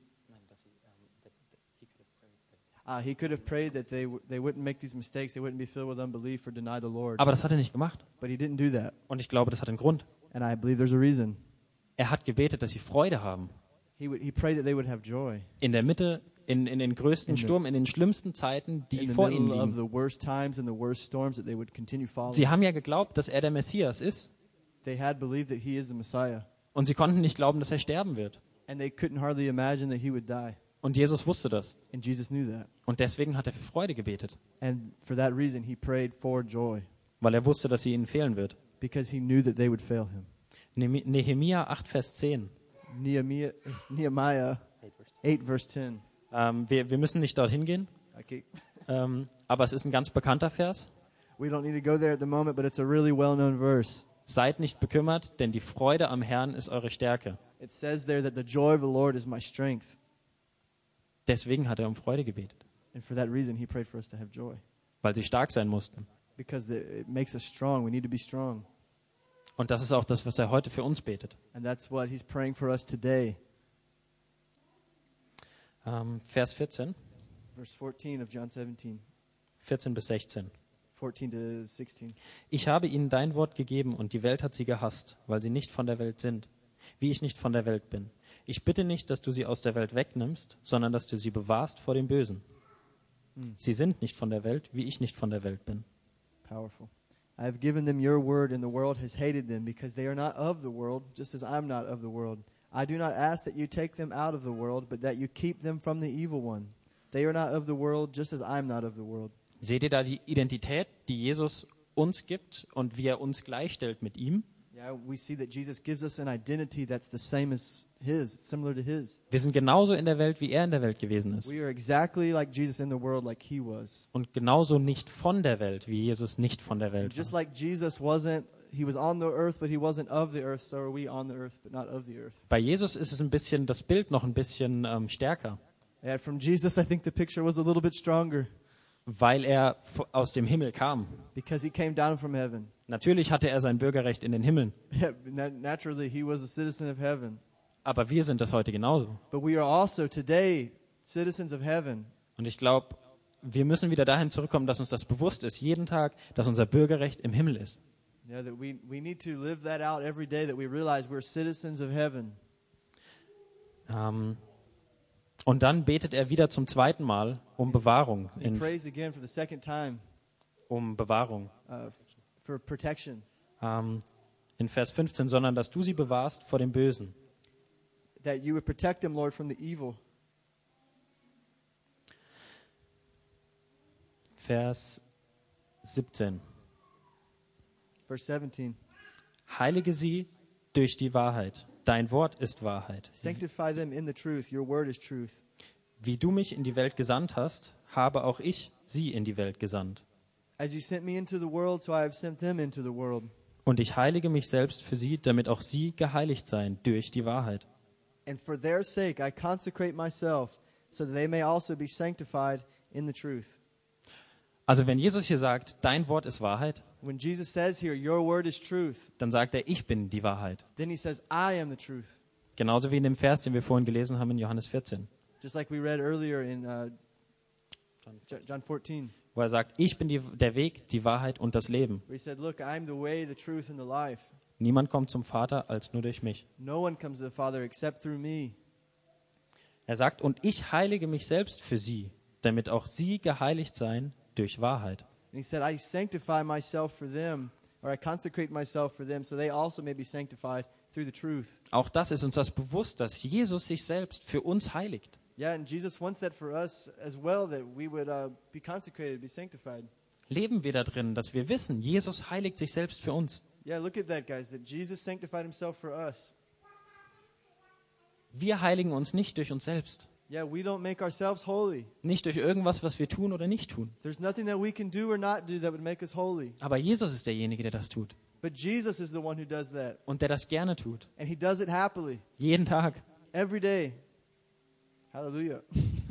Uh, he could have prayed that they w- they wouldn't make these mistakes, they wouldn't be filled with unbelief or deny the Lord. Aber das hat er nicht gemacht. But he didn't do that, Und ich glaube, das hat einen Grund. and I believe there's a reason. Er hat gebetet, dass sie Freude haben. He would, he prayed that they would have joy In der Mitte, in, in den größten In the- Sturm, in den schlimmsten Zeiten, die in the vor ihnen middle of liegen. the worst times and the worst storms, that they would continue following. Sie haben ja geglaubt, dass er der Messias ist. They had believed that he is the Messiah, Und sie konnten nicht glauben, dass er sterben wird. and they couldn't hardly imagine that he would die. Und Jesus wusste das. And Jesus knew that, Und deswegen hat er für Freude gebetet. and for that reason, he prayed for joy Weil er wusste, dass sie ihnen fehlen wird. because he knew that they would fail him. Nehemi- Nehemia acht, Vers zehn. Nehemiah, Nehemiah eight verse ten. Ähm, wir, wir müssen nicht dorthin gehen, Okay. ähm, aber es ist ein ganz bekannter Vers. We don't need to go there at the moment, but it's a really well-known verse. Seid nicht bekümmert, denn die Freude am Herrn ist eure Stärke. It says there that the joy of the Lord is my strength. Deswegen hat er um Freude gebetet, And for that reason, he prayed for us to have joy. weil sie stark sein mussten. Because it it makes us strong. We need to be strong. Und das ist auch das, was er heute für uns betet. And that's what he's praying for us today. Ähm, Vers vierzehn, Verse fourteen of John seventeen. vierzehn bis sechzehn. fourteen to sixteen. Ich habe ihnen dein Wort gegeben und die Welt hat sie gehasst, weil sie nicht von der Welt sind, wie ich nicht von der Welt bin. Ich bitte nicht, dass du sie aus der Welt wegnimmst, sondern dass du sie bewahrst vor dem Bösen. Sie sind nicht von der Welt, wie ich nicht von der Welt bin. Powerful. I have given them your word, and the world has hated them because they are not of the world, just as I'm not of the world. I do not ask that you take them out of the world, but that you keep them from the evil one. They are not of the world, just as I'm not of the world. Seht ihr da die Identität, die Jesus uns gibt und wie er uns gleichstellt mit ihm? Yeah, we see that Jesus gives us an identity that's the same as his, similar to his. Wir sind genauso in der Welt, wie er in der Welt gewesen ist. We are exactly like Jesus in the world, like he was. Und genauso nicht von der Welt, wie Jesus nicht von der Welt Just war. like Jesus wasn't, he was on the earth, but he wasn't of the earth, so are we on the earth, but not of the earth. Bei Jesus ist es ein bisschen, das Bild noch ein bisschen ähm, stärker, And from Jesus, I think the picture was a little bit stronger weil er f- aus dem Himmel kam. because he came down from heaven. Natürlich hatte er sein Bürgerrecht in den Himmeln, Yeah, nat- naturally, he was a citizen of heaven. aber wir sind das heute genauso. But we are also today citizens of heaven. Und ich glaube, wir müssen wieder dahin zurückkommen, dass uns das bewusst ist, jeden Tag, dass unser Bürgerrecht im Himmel ist. Yeah, that we, we need to live that out every day, that we realize we're citizens of heaven. Ähm, und dann betet er wieder zum zweiten Mal um Bewahrung. He In, prays again for the second time. um Bewahrung. uh, f- for protection. Ähm, in Vers fünfzehn, sondern dass du sie bewahrst vor dem Bösen. That you would protect them, Lord, from the evil. Vers siebzehn. Verse seventeen. Heilige sie durch die Wahrheit. Dein Wort ist Wahrheit. Sanctify them in the truth. Your word is truth. Wie du mich in die Welt gesandt hast, habe auch ich sie in die Welt gesandt. As you sent me into the world, so I have sent them into the world. Und ich heilige mich selbst für sie, damit auch sie geheiligt seien durch die Wahrheit. And for their sake I consecrate myself, so that they may also be sanctified in the truth. Also wenn Jesus hier sagt, dein Wort ist Wahrheit, When Jesus says here, your word is truth, dann sagt er, ich bin die Wahrheit. then he says, I am the truth. Genauso wie in dem Vers, den wir vorhin gelesen haben in Johannes vierzehn, Just like we read earlier in uh, Jo- John fourteen, wo er sagt, ich bin die, der Weg, die Wahrheit und das Leben. where he said, look, I am the way, the truth, and the life. Niemand kommt zum Vater als nur durch mich. No one comes to the Father except through me. Er sagt, und ich heilige mich selbst für sie, damit auch sie geheiligt seien durch Wahrheit. And he said, I sanctify myself for them, or I consecrate myself for them, so they also may be sanctified through the truth. Auch das ist uns das bewusst, dass Jesus sich selbst für uns heiligt. Yeah, and Jesus wants that for us as well, that we would uh, be consecrated, be sanctified. Leben wir da drin, dass wir wissen, Jesus heiligt sich selbst für uns. Yeah, look at that, guys, that Jesus sanctified himself for us. Wir heiligen uns nicht durch uns selbst. Yeah, we don't make ourselves holy. Nicht durch irgendwas, was wir tun oder nicht tun. There's nothing that we can do or not do that would make us holy. Aber Jesus ist derjenige, der das tut. But Jesus is the one who does that. Und der das gerne tut. And he does it happily, Jeden Tag. every day. Hallelujah.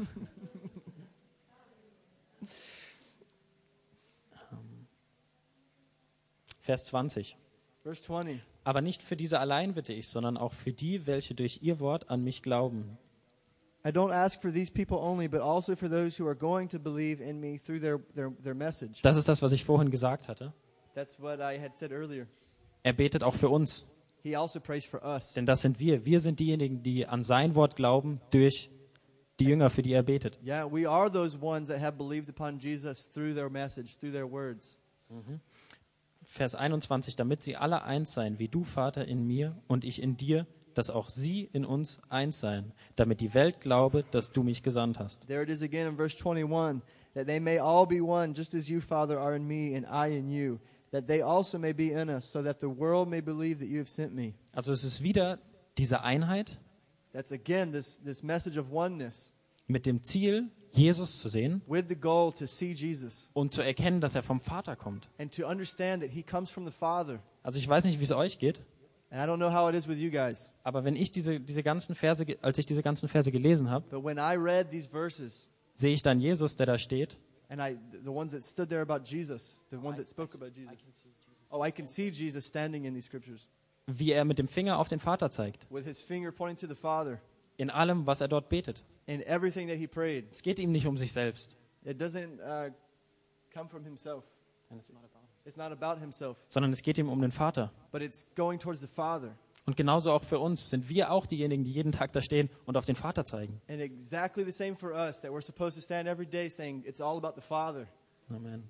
Vers zwanzig. Verse twenty. Aber nicht für diese allein bitte ich, sondern auch für die, welche durch ihr Wort an mich glauben. I don't ask for these people only, but also for those who are going to believe in me through their, their, their message. Das ist das, was ich vorhin gesagt hatte. That's what I had said earlier. Er betet auch für uns. He also prays for us. Denn das sind wir. Wir sind diejenigen, die an sein Wort glauben durch die Jünger, für die er betet. Yeah, we are those ones that have believed upon Jesus through their message, through their words. Vers einundzwanzig, damit sie alle eins seien, wie du, Vater, in mir und ich in dir, dass auch sie in uns eins seien, damit die Welt glaube, dass du mich gesandt hast. There it is again in verse twenty-one, that they may all be one, just as you, Father, are in me and I in you, that they also may be in us, so that the world may believe that you have sent me. Also es ist wieder diese Einheit That's again this, this message of oneness mit dem Ziel, Jesus zu sehen with the goal to see Jesus und zu erkennen, dass er vom Vater kommt. and to understand that he comes from the Father. Also ich weiß nicht, wie es euch geht, And I don't know how it is with you guys, aber wenn ich diese, diese ganzen Verse, ge- als ich diese ganzen Verse gelesen habe, but when I read these verses, sehe ich dann Jesus, der da steht, and I, the ones that stood there about Jesus, the ones that spoke about Jesus. Oh, I can see Jesus standing in these scriptures wie er mit dem Finger auf den Vater zeigt, with his finger pointing to the Father in allem, was er dort betet. in everything that he prayed. Es geht ihm nicht um sich selbst, It doesn't uh, come from himself. It's not about himself, sondern es geht ihm um den Vater. but it's going towards the Father. Und genauso auch für uns sind wir auch diejenigen, die jeden Tag da stehen und auf den Vater zeigen. And exactly the same for us, that we're supposed to stand every day saying it's all about the Father. Amen.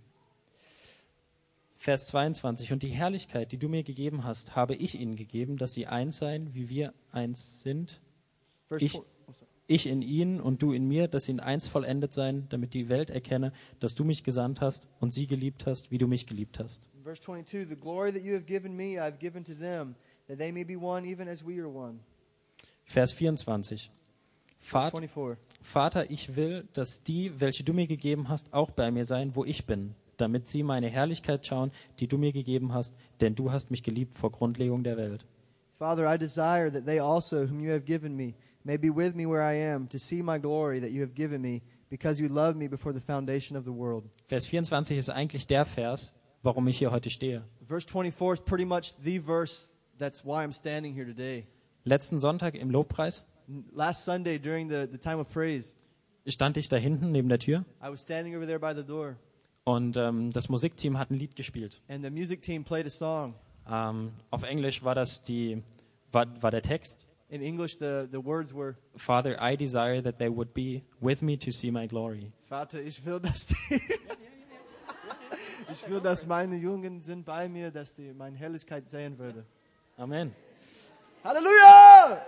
Vers zweiundzwanzig. Und die Herrlichkeit, die du mir gegeben hast, habe ich ihnen gegeben, dass sie eins seien, wie wir eins sind. Verse Ich- tw- oh, sorry. Ich in ihnen und du in mir, dass sie in eins vollendet seien, damit die Welt erkenne, dass du mich gesandt hast und sie geliebt hast, wie du mich geliebt hast. Verse twenty-two, the glory that you have given me, I have given to them, that they may be one even as we are one. Vers vierundzwanzig. Verse Vater, twenty-four. Vater, ich will, dass die, welche du mir gegeben hast, auch bei mir seien, wo ich bin, damit sie meine Herrlichkeit schauen, die du mir gegeben hast, denn du hast mich geliebt vor Grundlegung der Welt. Father, I desire that they also, whom you have given me, may be with me where I am, to see my glory that you have given me, because you loved me before the foundation of the world. Vers vierundzwanzig ist eigentlich der Vers, warum ich hier heute stehe. Verse twenty-four is pretty much the verse that's why I'm standing here today. Letzten Sonntag im Lobpreis N- Last Sunday during the, the time of praise, stand ich da hinten neben der Tür I was standing over there by the door, und ähm, das Musikteam hat ein Lied gespielt. and the music team played a song. Ähm, auf Englisch war das die, war, war der Text: In English, the, the words were, Father, I desire that they would be with me to see my glory. Vater, ich will, dass die... Ich will, dass meine Jungen sind bei mir, dass die meine Herrlichkeit sehen würde. Amen. Halleluja!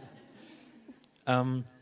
Ähm,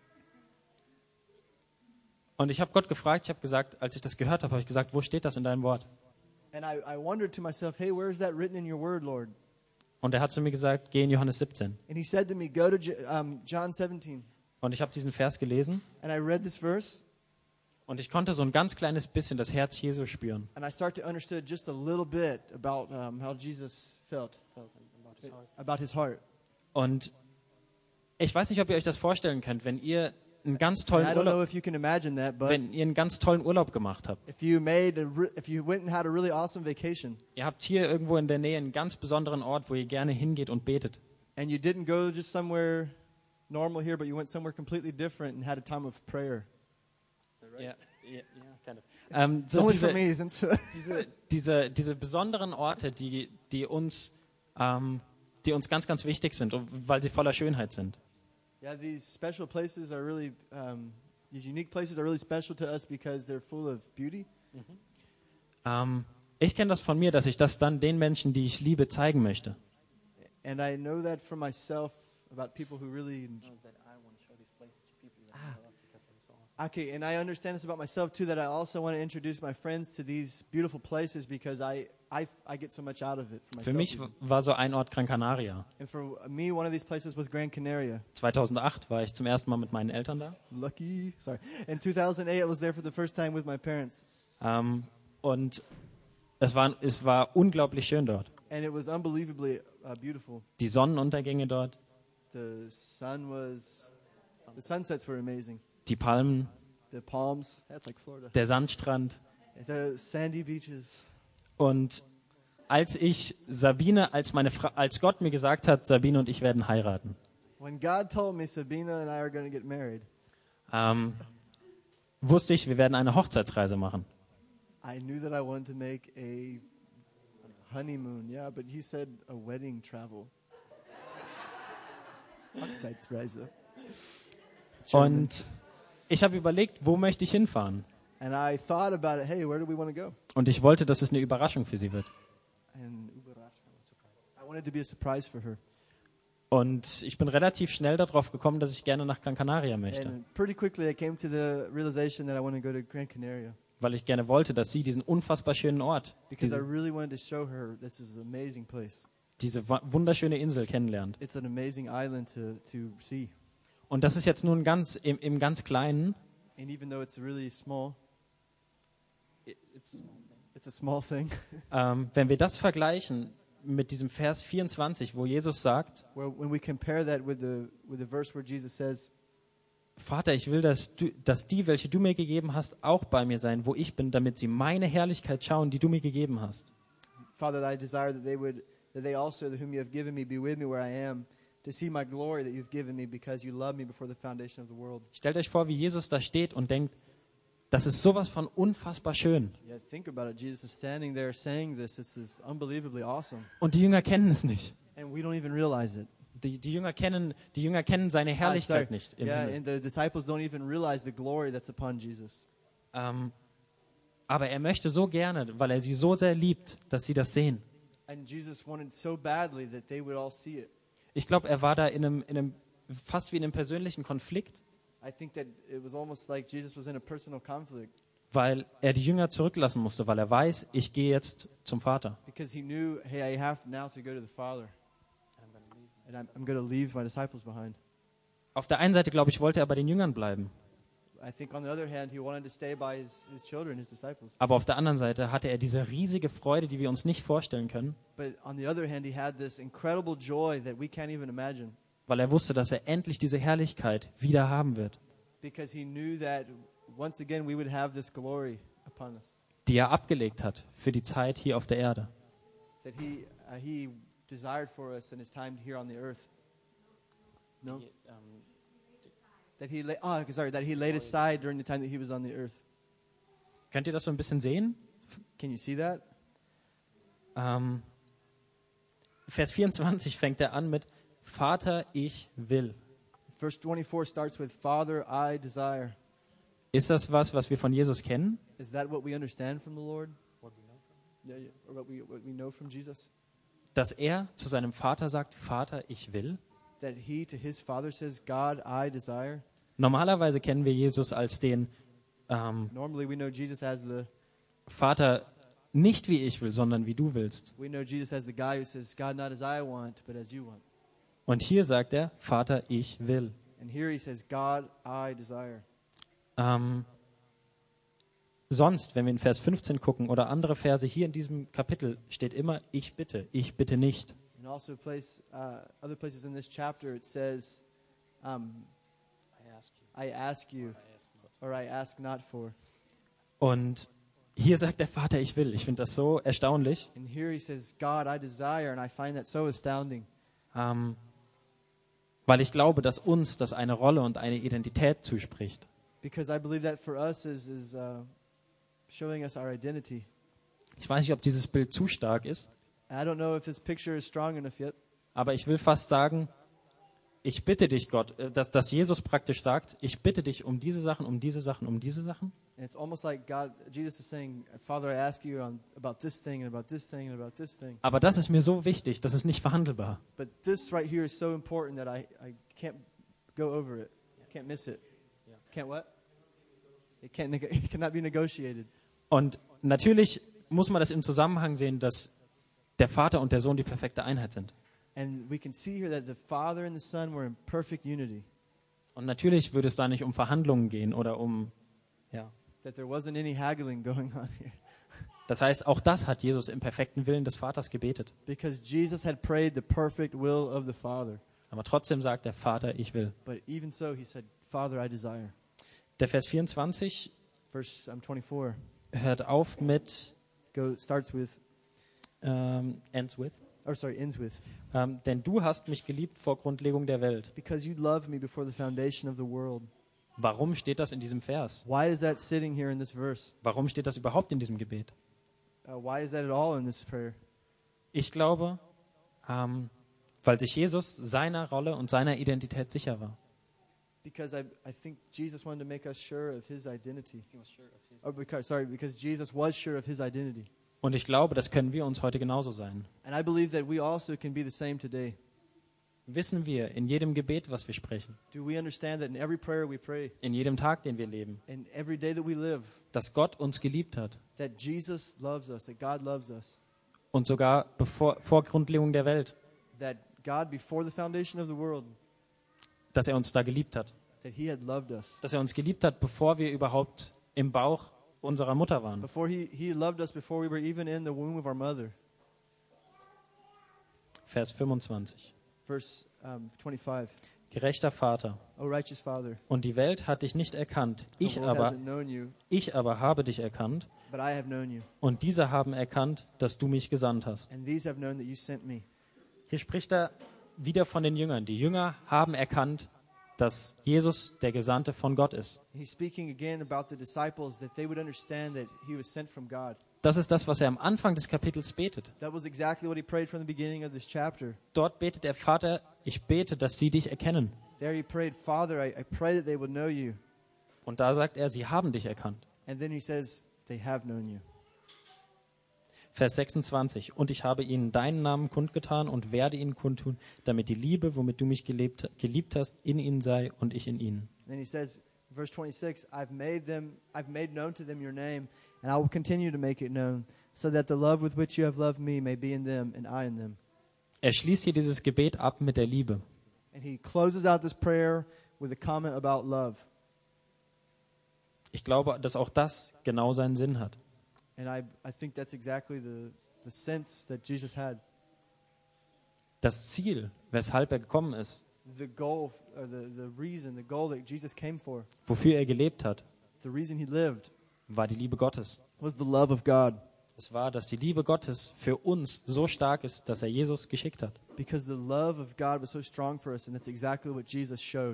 und ich habe Gott gefragt, ich habe gesagt, als ich das gehört habe, habe ich gesagt, wo steht das in deinem Wort? And I, I wondered to myself, hey, where is that written in your word, Lord? Und er hat zu mir gesagt, geh in Johannes siebzehn. And he said to me, go to J- um, John seventeen. Und ich habe diesen Vers gelesen And I read this verse, und ich konnte so ein ganz kleines bisschen das Herz Jesu spüren. and I started to understand just a little bit about um, how Jesus felt, about his heart. Und ich weiß nicht, ob ihr euch das vorstellen könnt, wenn ihr einen ganz And tollen I don't know Urlaub, if you can imagine that, but wenn ihr einen ganz tollen Urlaub gemacht habt. if you made, a re- if you went and had a really awesome vacation, Ihr habt hier irgendwo in der Nähe einen ganz besonderen Ort, wo ihr gerne hingeht und betet. and you didn't go just somewhere normal here, but you went somewhere completely different and had a time of prayer. Ja, ja, ja, kind of. Ähm, It's so only for diese, me, isn't it? diese, diese, diese besonderen Orte, die, die, uns, ähm, die uns ganz, ganz wichtig sind, und- weil sie voller Schönheit sind. Yeah, these special places are really, um, these unique places are really special to us because they're full of beauty. Ähm, ich kenne das von mir, dass ich das dann den Menschen, die ich liebe, zeigen möchte. And I know that for myself about people who really. Okay, and I understand this about myself too, that I also want to introduce my friends to these beautiful places because I, I, I get so much out of it for Für myself. mich even. war so ein Ort Gran Canaria. And for me, one of these places was Gran Canaria. zweitausendacht war ich zum ersten Mal mit meinen Eltern da. Lucky. Sorry. In two thousand eight, I was there for the first time with my parents. Ähm, und es war, es war unglaublich schön dort. And it was unbelievably uh, beautiful. Die Sonnenuntergänge dort, The sun was, the sunsets were amazing. die Palmen, The palms, that's like Florida. der Sandstrand. The sandy beaches. Und als ich Sabine, als, meine Fra als Gott mir gesagt hat, Sabine und ich werden heiraten, When God told me Sabina and I are going to get married, ähm, wusste ich, wir werden eine Hochzeitsreise machen. I knew that I wanted to make a honeymoon. Yeah, but he said a wedding travel. Hochzeitsreise. German. Und ich habe überlegt, wo möchte ich hinfahren? And I thought about it. Hey, where do we want to go? Und ich wollte, dass es eine Überraschung für sie wird. And I wanted to be a surprise for her. Und ich bin relativ schnell darauf gekommen, dass ich gerne nach Gran Canaria möchte. And pretty quickly, I came to the realization that I want to go to Gran Canaria Weil ich gerne wollte, dass sie diesen unfassbar schönen Ort, because I diese, really wanted to show her this is an amazing place. diese wa- wunderschöne Insel kennenlernt. It's an amazing island to, to see. Und das ist jetzt nun ganz im, im ganz Kleinen. And even though it's really small, it's a small thing. Ähm, wenn wir das vergleichen mit diesem Vers vierundzwanzig, wo Jesus sagt, Where when we compare that with the with the verse where Jesus says, Vater, ich will, dass, du, dass die, welche du mir gegeben hast, auch bei mir sein, wo ich bin, damit sie meine Herrlichkeit schauen, die du mir gegeben hast. Father, I desire that they would that they also, whom you have given me, be with me where I am, to see my glory that you've given me, because you loved me before the foundation of the world. Stellt euch vor, wie Jesus da steht und denkt, das ist sowas von unfassbar schön. Yeah, think about it. Jesus is standing there saying this. This is unbelievably awesome, Und die Jünger kennen es nicht. and we don't even realize it. Die, die, Jünger, kennen, die Jünger kennen seine Ah, sorry. Herrlichkeit nicht im Yeah, Himmel. and the disciples don't even realize the glory that's upon Jesus. Ähm, aber er möchte so gerne, weil er sie so sehr liebt, dass sie das sehen. And Jesus wanted so badly that they would all see it. Ich glaube, er war da in einem, in einem, fast wie in einem persönlichen Konflikt, I think that it was almost like Jesus was in a personal conflict weil er die Jünger zurücklassen musste, weil er weiß, ich gehe jetzt zum Vater. because he knew, hey, I have now to go to the Father, and I'm, I'm going to leave my disciples behind. Auf der einen Seite, glaube ich, wollte er bei den Jüngern bleiben, I think on the other hand, he wanted to stay by his, his children, his disciples. aber auf der anderen Seite hatte er diese riesige Freude, die wir uns nicht vorstellen können, But on the other hand, he had this incredible joy that we can't even imagine weil er wusste, dass er endlich diese Herrlichkeit wieder haben wird, because he knew that once again we would have this glory upon us, die er abgelegt hat für die Zeit hier auf der Erde. that he, uh, he desired for us in his time here on the earth. No? That he, la- oh, sorry, that he laid aside during the time that he was on the earth. Könnt ihr das so ein bisschen sehen? Can you see that? Ähm, Vers vierundzwanzig fängt er an mit Vater, ich will. Verse twenty-four starts with, Father, I desire. Ist das was, was wir von Jesus kennen? Is that what we understand from the Lord? Yeah, yeah. Or what we, what we know from Jesus. dass er zu seinem Vater sagt, Vater, ich will? That he to his Father says, God, I desire. Normalerweise kennen wir Jesus als den ähm, Normally we know Jesus as the Vater, nicht wie ich will, sondern wie du willst. we know Jesus as the guy who says, God, not as I want, but as you want. Und hier sagt er, Vater, ich will. And here he says, God, I desire. Ähm, sonst, wenn wir in Vers fünfzehn gucken oder andere Verse, hier in diesem Kapitel steht immer, ich bitte, ich bitte nicht. And also a place, uh, other places in this chapter, it says, um, I ask you, or I ask not for. Und hier sagt der Vater, ich will. Ich finde das so erstaunlich, And here he says, God, I desire, and I find that so astounding. ähm, weil ich glaube, dass uns das eine Rolle und eine Identität zuspricht. Because I believe that for us is, is uh, showing us our identity. Ich weiß nicht, ob dieses Bild zu stark ist, And I don't know if this picture is strong enough yet, aber ich will fast sagen, ich bitte dich, Gott, äh, dass, dass Jesus praktisch sagt, ich bitte dich um diese Sachen, um diese Sachen, um diese Sachen. and it's almost like God, Jesus is saying, Father, I ask you on, about this thing and about this thing and about this thing. Aber das ist mir so wichtig, das ist nicht verhandelbar. But this right here is so important that I, I can't go over it. Can't miss it. Can't what? It, can't neg- it cannot be negotiated. Und natürlich muss man das im Zusammenhang sehen, dass der Vater und der Sohn die perfekte Einheit sind. And we can see here that the Father and the Son were in perfect unity. Und natürlich würde es da nicht um Verhandlungen gehen oder um, ja. That there wasn't any haggling going on here. Das heißt, auch das hat Jesus im perfekten Willen des Vaters gebetet. Because Jesus had prayed the perfect will of the Father. Aber trotzdem sagt der Vater, ich will. But even so, he said, Father, I desire. Der Vers vierundzwanzig Verse um, twenty-four hört auf mit, go, starts with, ähm, ends with, or sorry, ends with, ähm, denn du hast mich geliebt vor Grundlegung der Welt. because you loved me before the foundation of the world. Warum steht das in diesem Vers? Why is that sitting here in this verse? Warum steht das überhaupt in diesem Gebet? Uh, why is that at all in this prayer? Ich glaube, ähm, weil sich Jesus seiner Rolle und seiner Identität sicher war. Because I, I think Jesus wanted to make us sure of his identity. Oh, because, sorry, because Jesus was sure of his identity. Und ich glaube, das können wir uns heute genauso sein. And I believe that we also can be the same today. Wissen wir in jedem Gebet, was wir sprechen, Do we understand that in every prayer we pray, in jedem Tag, den wir leben, in every day that we live, dass Gott uns geliebt hat that Jesus loves us, that God loves us, und sogar bevor, vor Grundlegung der Welt, that God, before the foundation of the world, dass er uns da geliebt hat, that he had loved us. dass er uns geliebt hat, bevor wir überhaupt im Bauch unserer Mutter waren. Before he, he loved us before we were even in the womb of our mother. Vers fünfundzwanzig. Verse um, twenty-five. Gerechter Vater, O righteous Father, und die Welt hat dich nicht erkannt, the ich world aber, hasn't known you, ich aber habe dich erkannt, but I have known you. und diese haben erkannt, dass du mich gesandt hast. And these have known that you sent me. Hier spricht er wieder von den Jüngern. Die Jünger haben erkannt, dass Jesus der Gesandte von Gott ist. He's speaking again about the disciples, that they would understand that he was sent from God. Das ist das, was er am Anfang des Kapitels betet. That was exactly what he prayed from the beginning of this chapter. Dort betet der Vater, ich bete, dass sie dich erkennen. There he prayed, Father, I, I pray that they would know you. Und da sagt er, sie haben dich erkannt. And then he says, they have known you. Vers sechsundzwanzig. Und ich habe ihnen deinen Namen kundgetan und werde ihn kundtun, damit die Liebe, womit du mich gelebt, geliebt hast, in ihnen sei und ich in ihnen. Then he says, verse twenty-six, I've made them, I've made known to them your name, and I will continue to make it known, so that the love with which you have loved me may be in them and I in them. Er schließt hier dieses Gebet ab mit der Liebe. And he closes out this prayer with a comment about love. Ich glaube, dass auch das genau seinen Sinn hat. And I, I think that's exactly the, the sense that Jesus had. Das Ziel, weshalb er gekommen ist, The goal, or the, the reason, the goal that Jesus came for, wofür er gelebt hat, the reason he lived, war die Liebe Gottes. was the love of God. Es war, dass die Liebe Gottes für uns so stark ist, dass er Jesus geschickt hat. Because the love of God was so strong for us, and that's exactly what Jesus showed.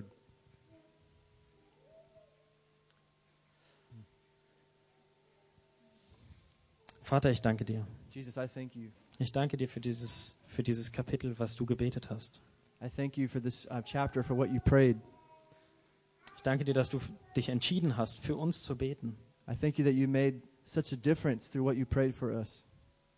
Vater, ich danke dir. Jesus, I thank you. Ich danke dir für dieses, für dieses Kapitel, was du gebetet hast. I thank you for this uh, chapter, for what you prayed. Ich danke dir, dass du dich entschieden hast, für uns zu beten. I thank you that you made such a difference through what you prayed for us.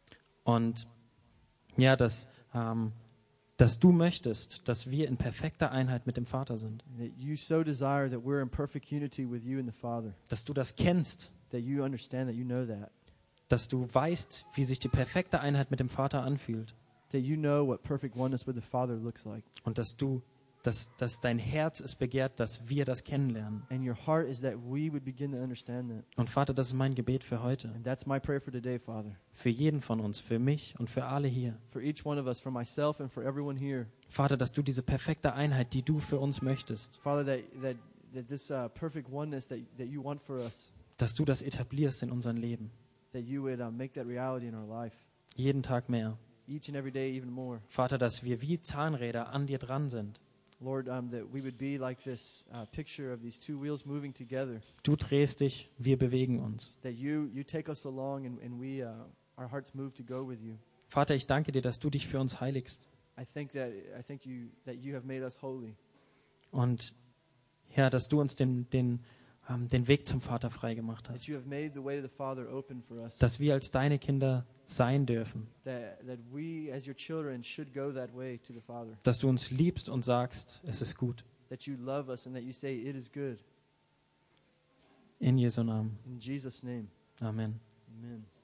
Und ja, dass, ähm, dass du möchtest, dass wir in perfekter Einheit mit dem Vater sind. That you so desire that we're in perfect unity with you and the Father. Dass du das kennst, That you understand, that you know that. dass du weißt, wie sich die perfekte Einheit mit dem Vater anfühlt. That you know what perfect oneness with the Father looks like. Und dass du, dass, dass dein Herz es begehrt, dass wir das kennenlernen. And your heart is that we would begin to understand that. Und Vater, das ist mein Gebet für heute. And that's my prayer for today, Father. Für jeden von uns, für mich und für alle hier. For each one of us, for myself and for everyone here. Vater, dass du diese perfekte Einheit, die du für uns möchtest, Father, that, that, that this uh, perfect oneness that, that you want for us, dass du das etablierst in unserem Leben. that you would uh, make that reality in our life. Jeden Tag mehr. Each and every day, even more. Vater, dass wir wie Zahnräder an dir dran sind. Lord, um, that we would be like this uh, picture of these two wheels moving together. Du drehst dich, wir bewegen uns. That you, you take us along and, and we, uh, our hearts move to go with you. Vater, ich danke dir, dass du dich für uns heiligst. I think that I think you that you have made us holy. Und ja, dass du uns den, den, ähm, den Weg zum Vater freigemacht That hast. you have made the way to the Father open for us. Dass wir als deine Kinder sein dürfen. That that we as your children should go that way to the Father. Dass du uns liebst und sagst, es ist gut. That you love us and that you say it is good. In Jesu Namen. In Jesus' name. Amen. Amen.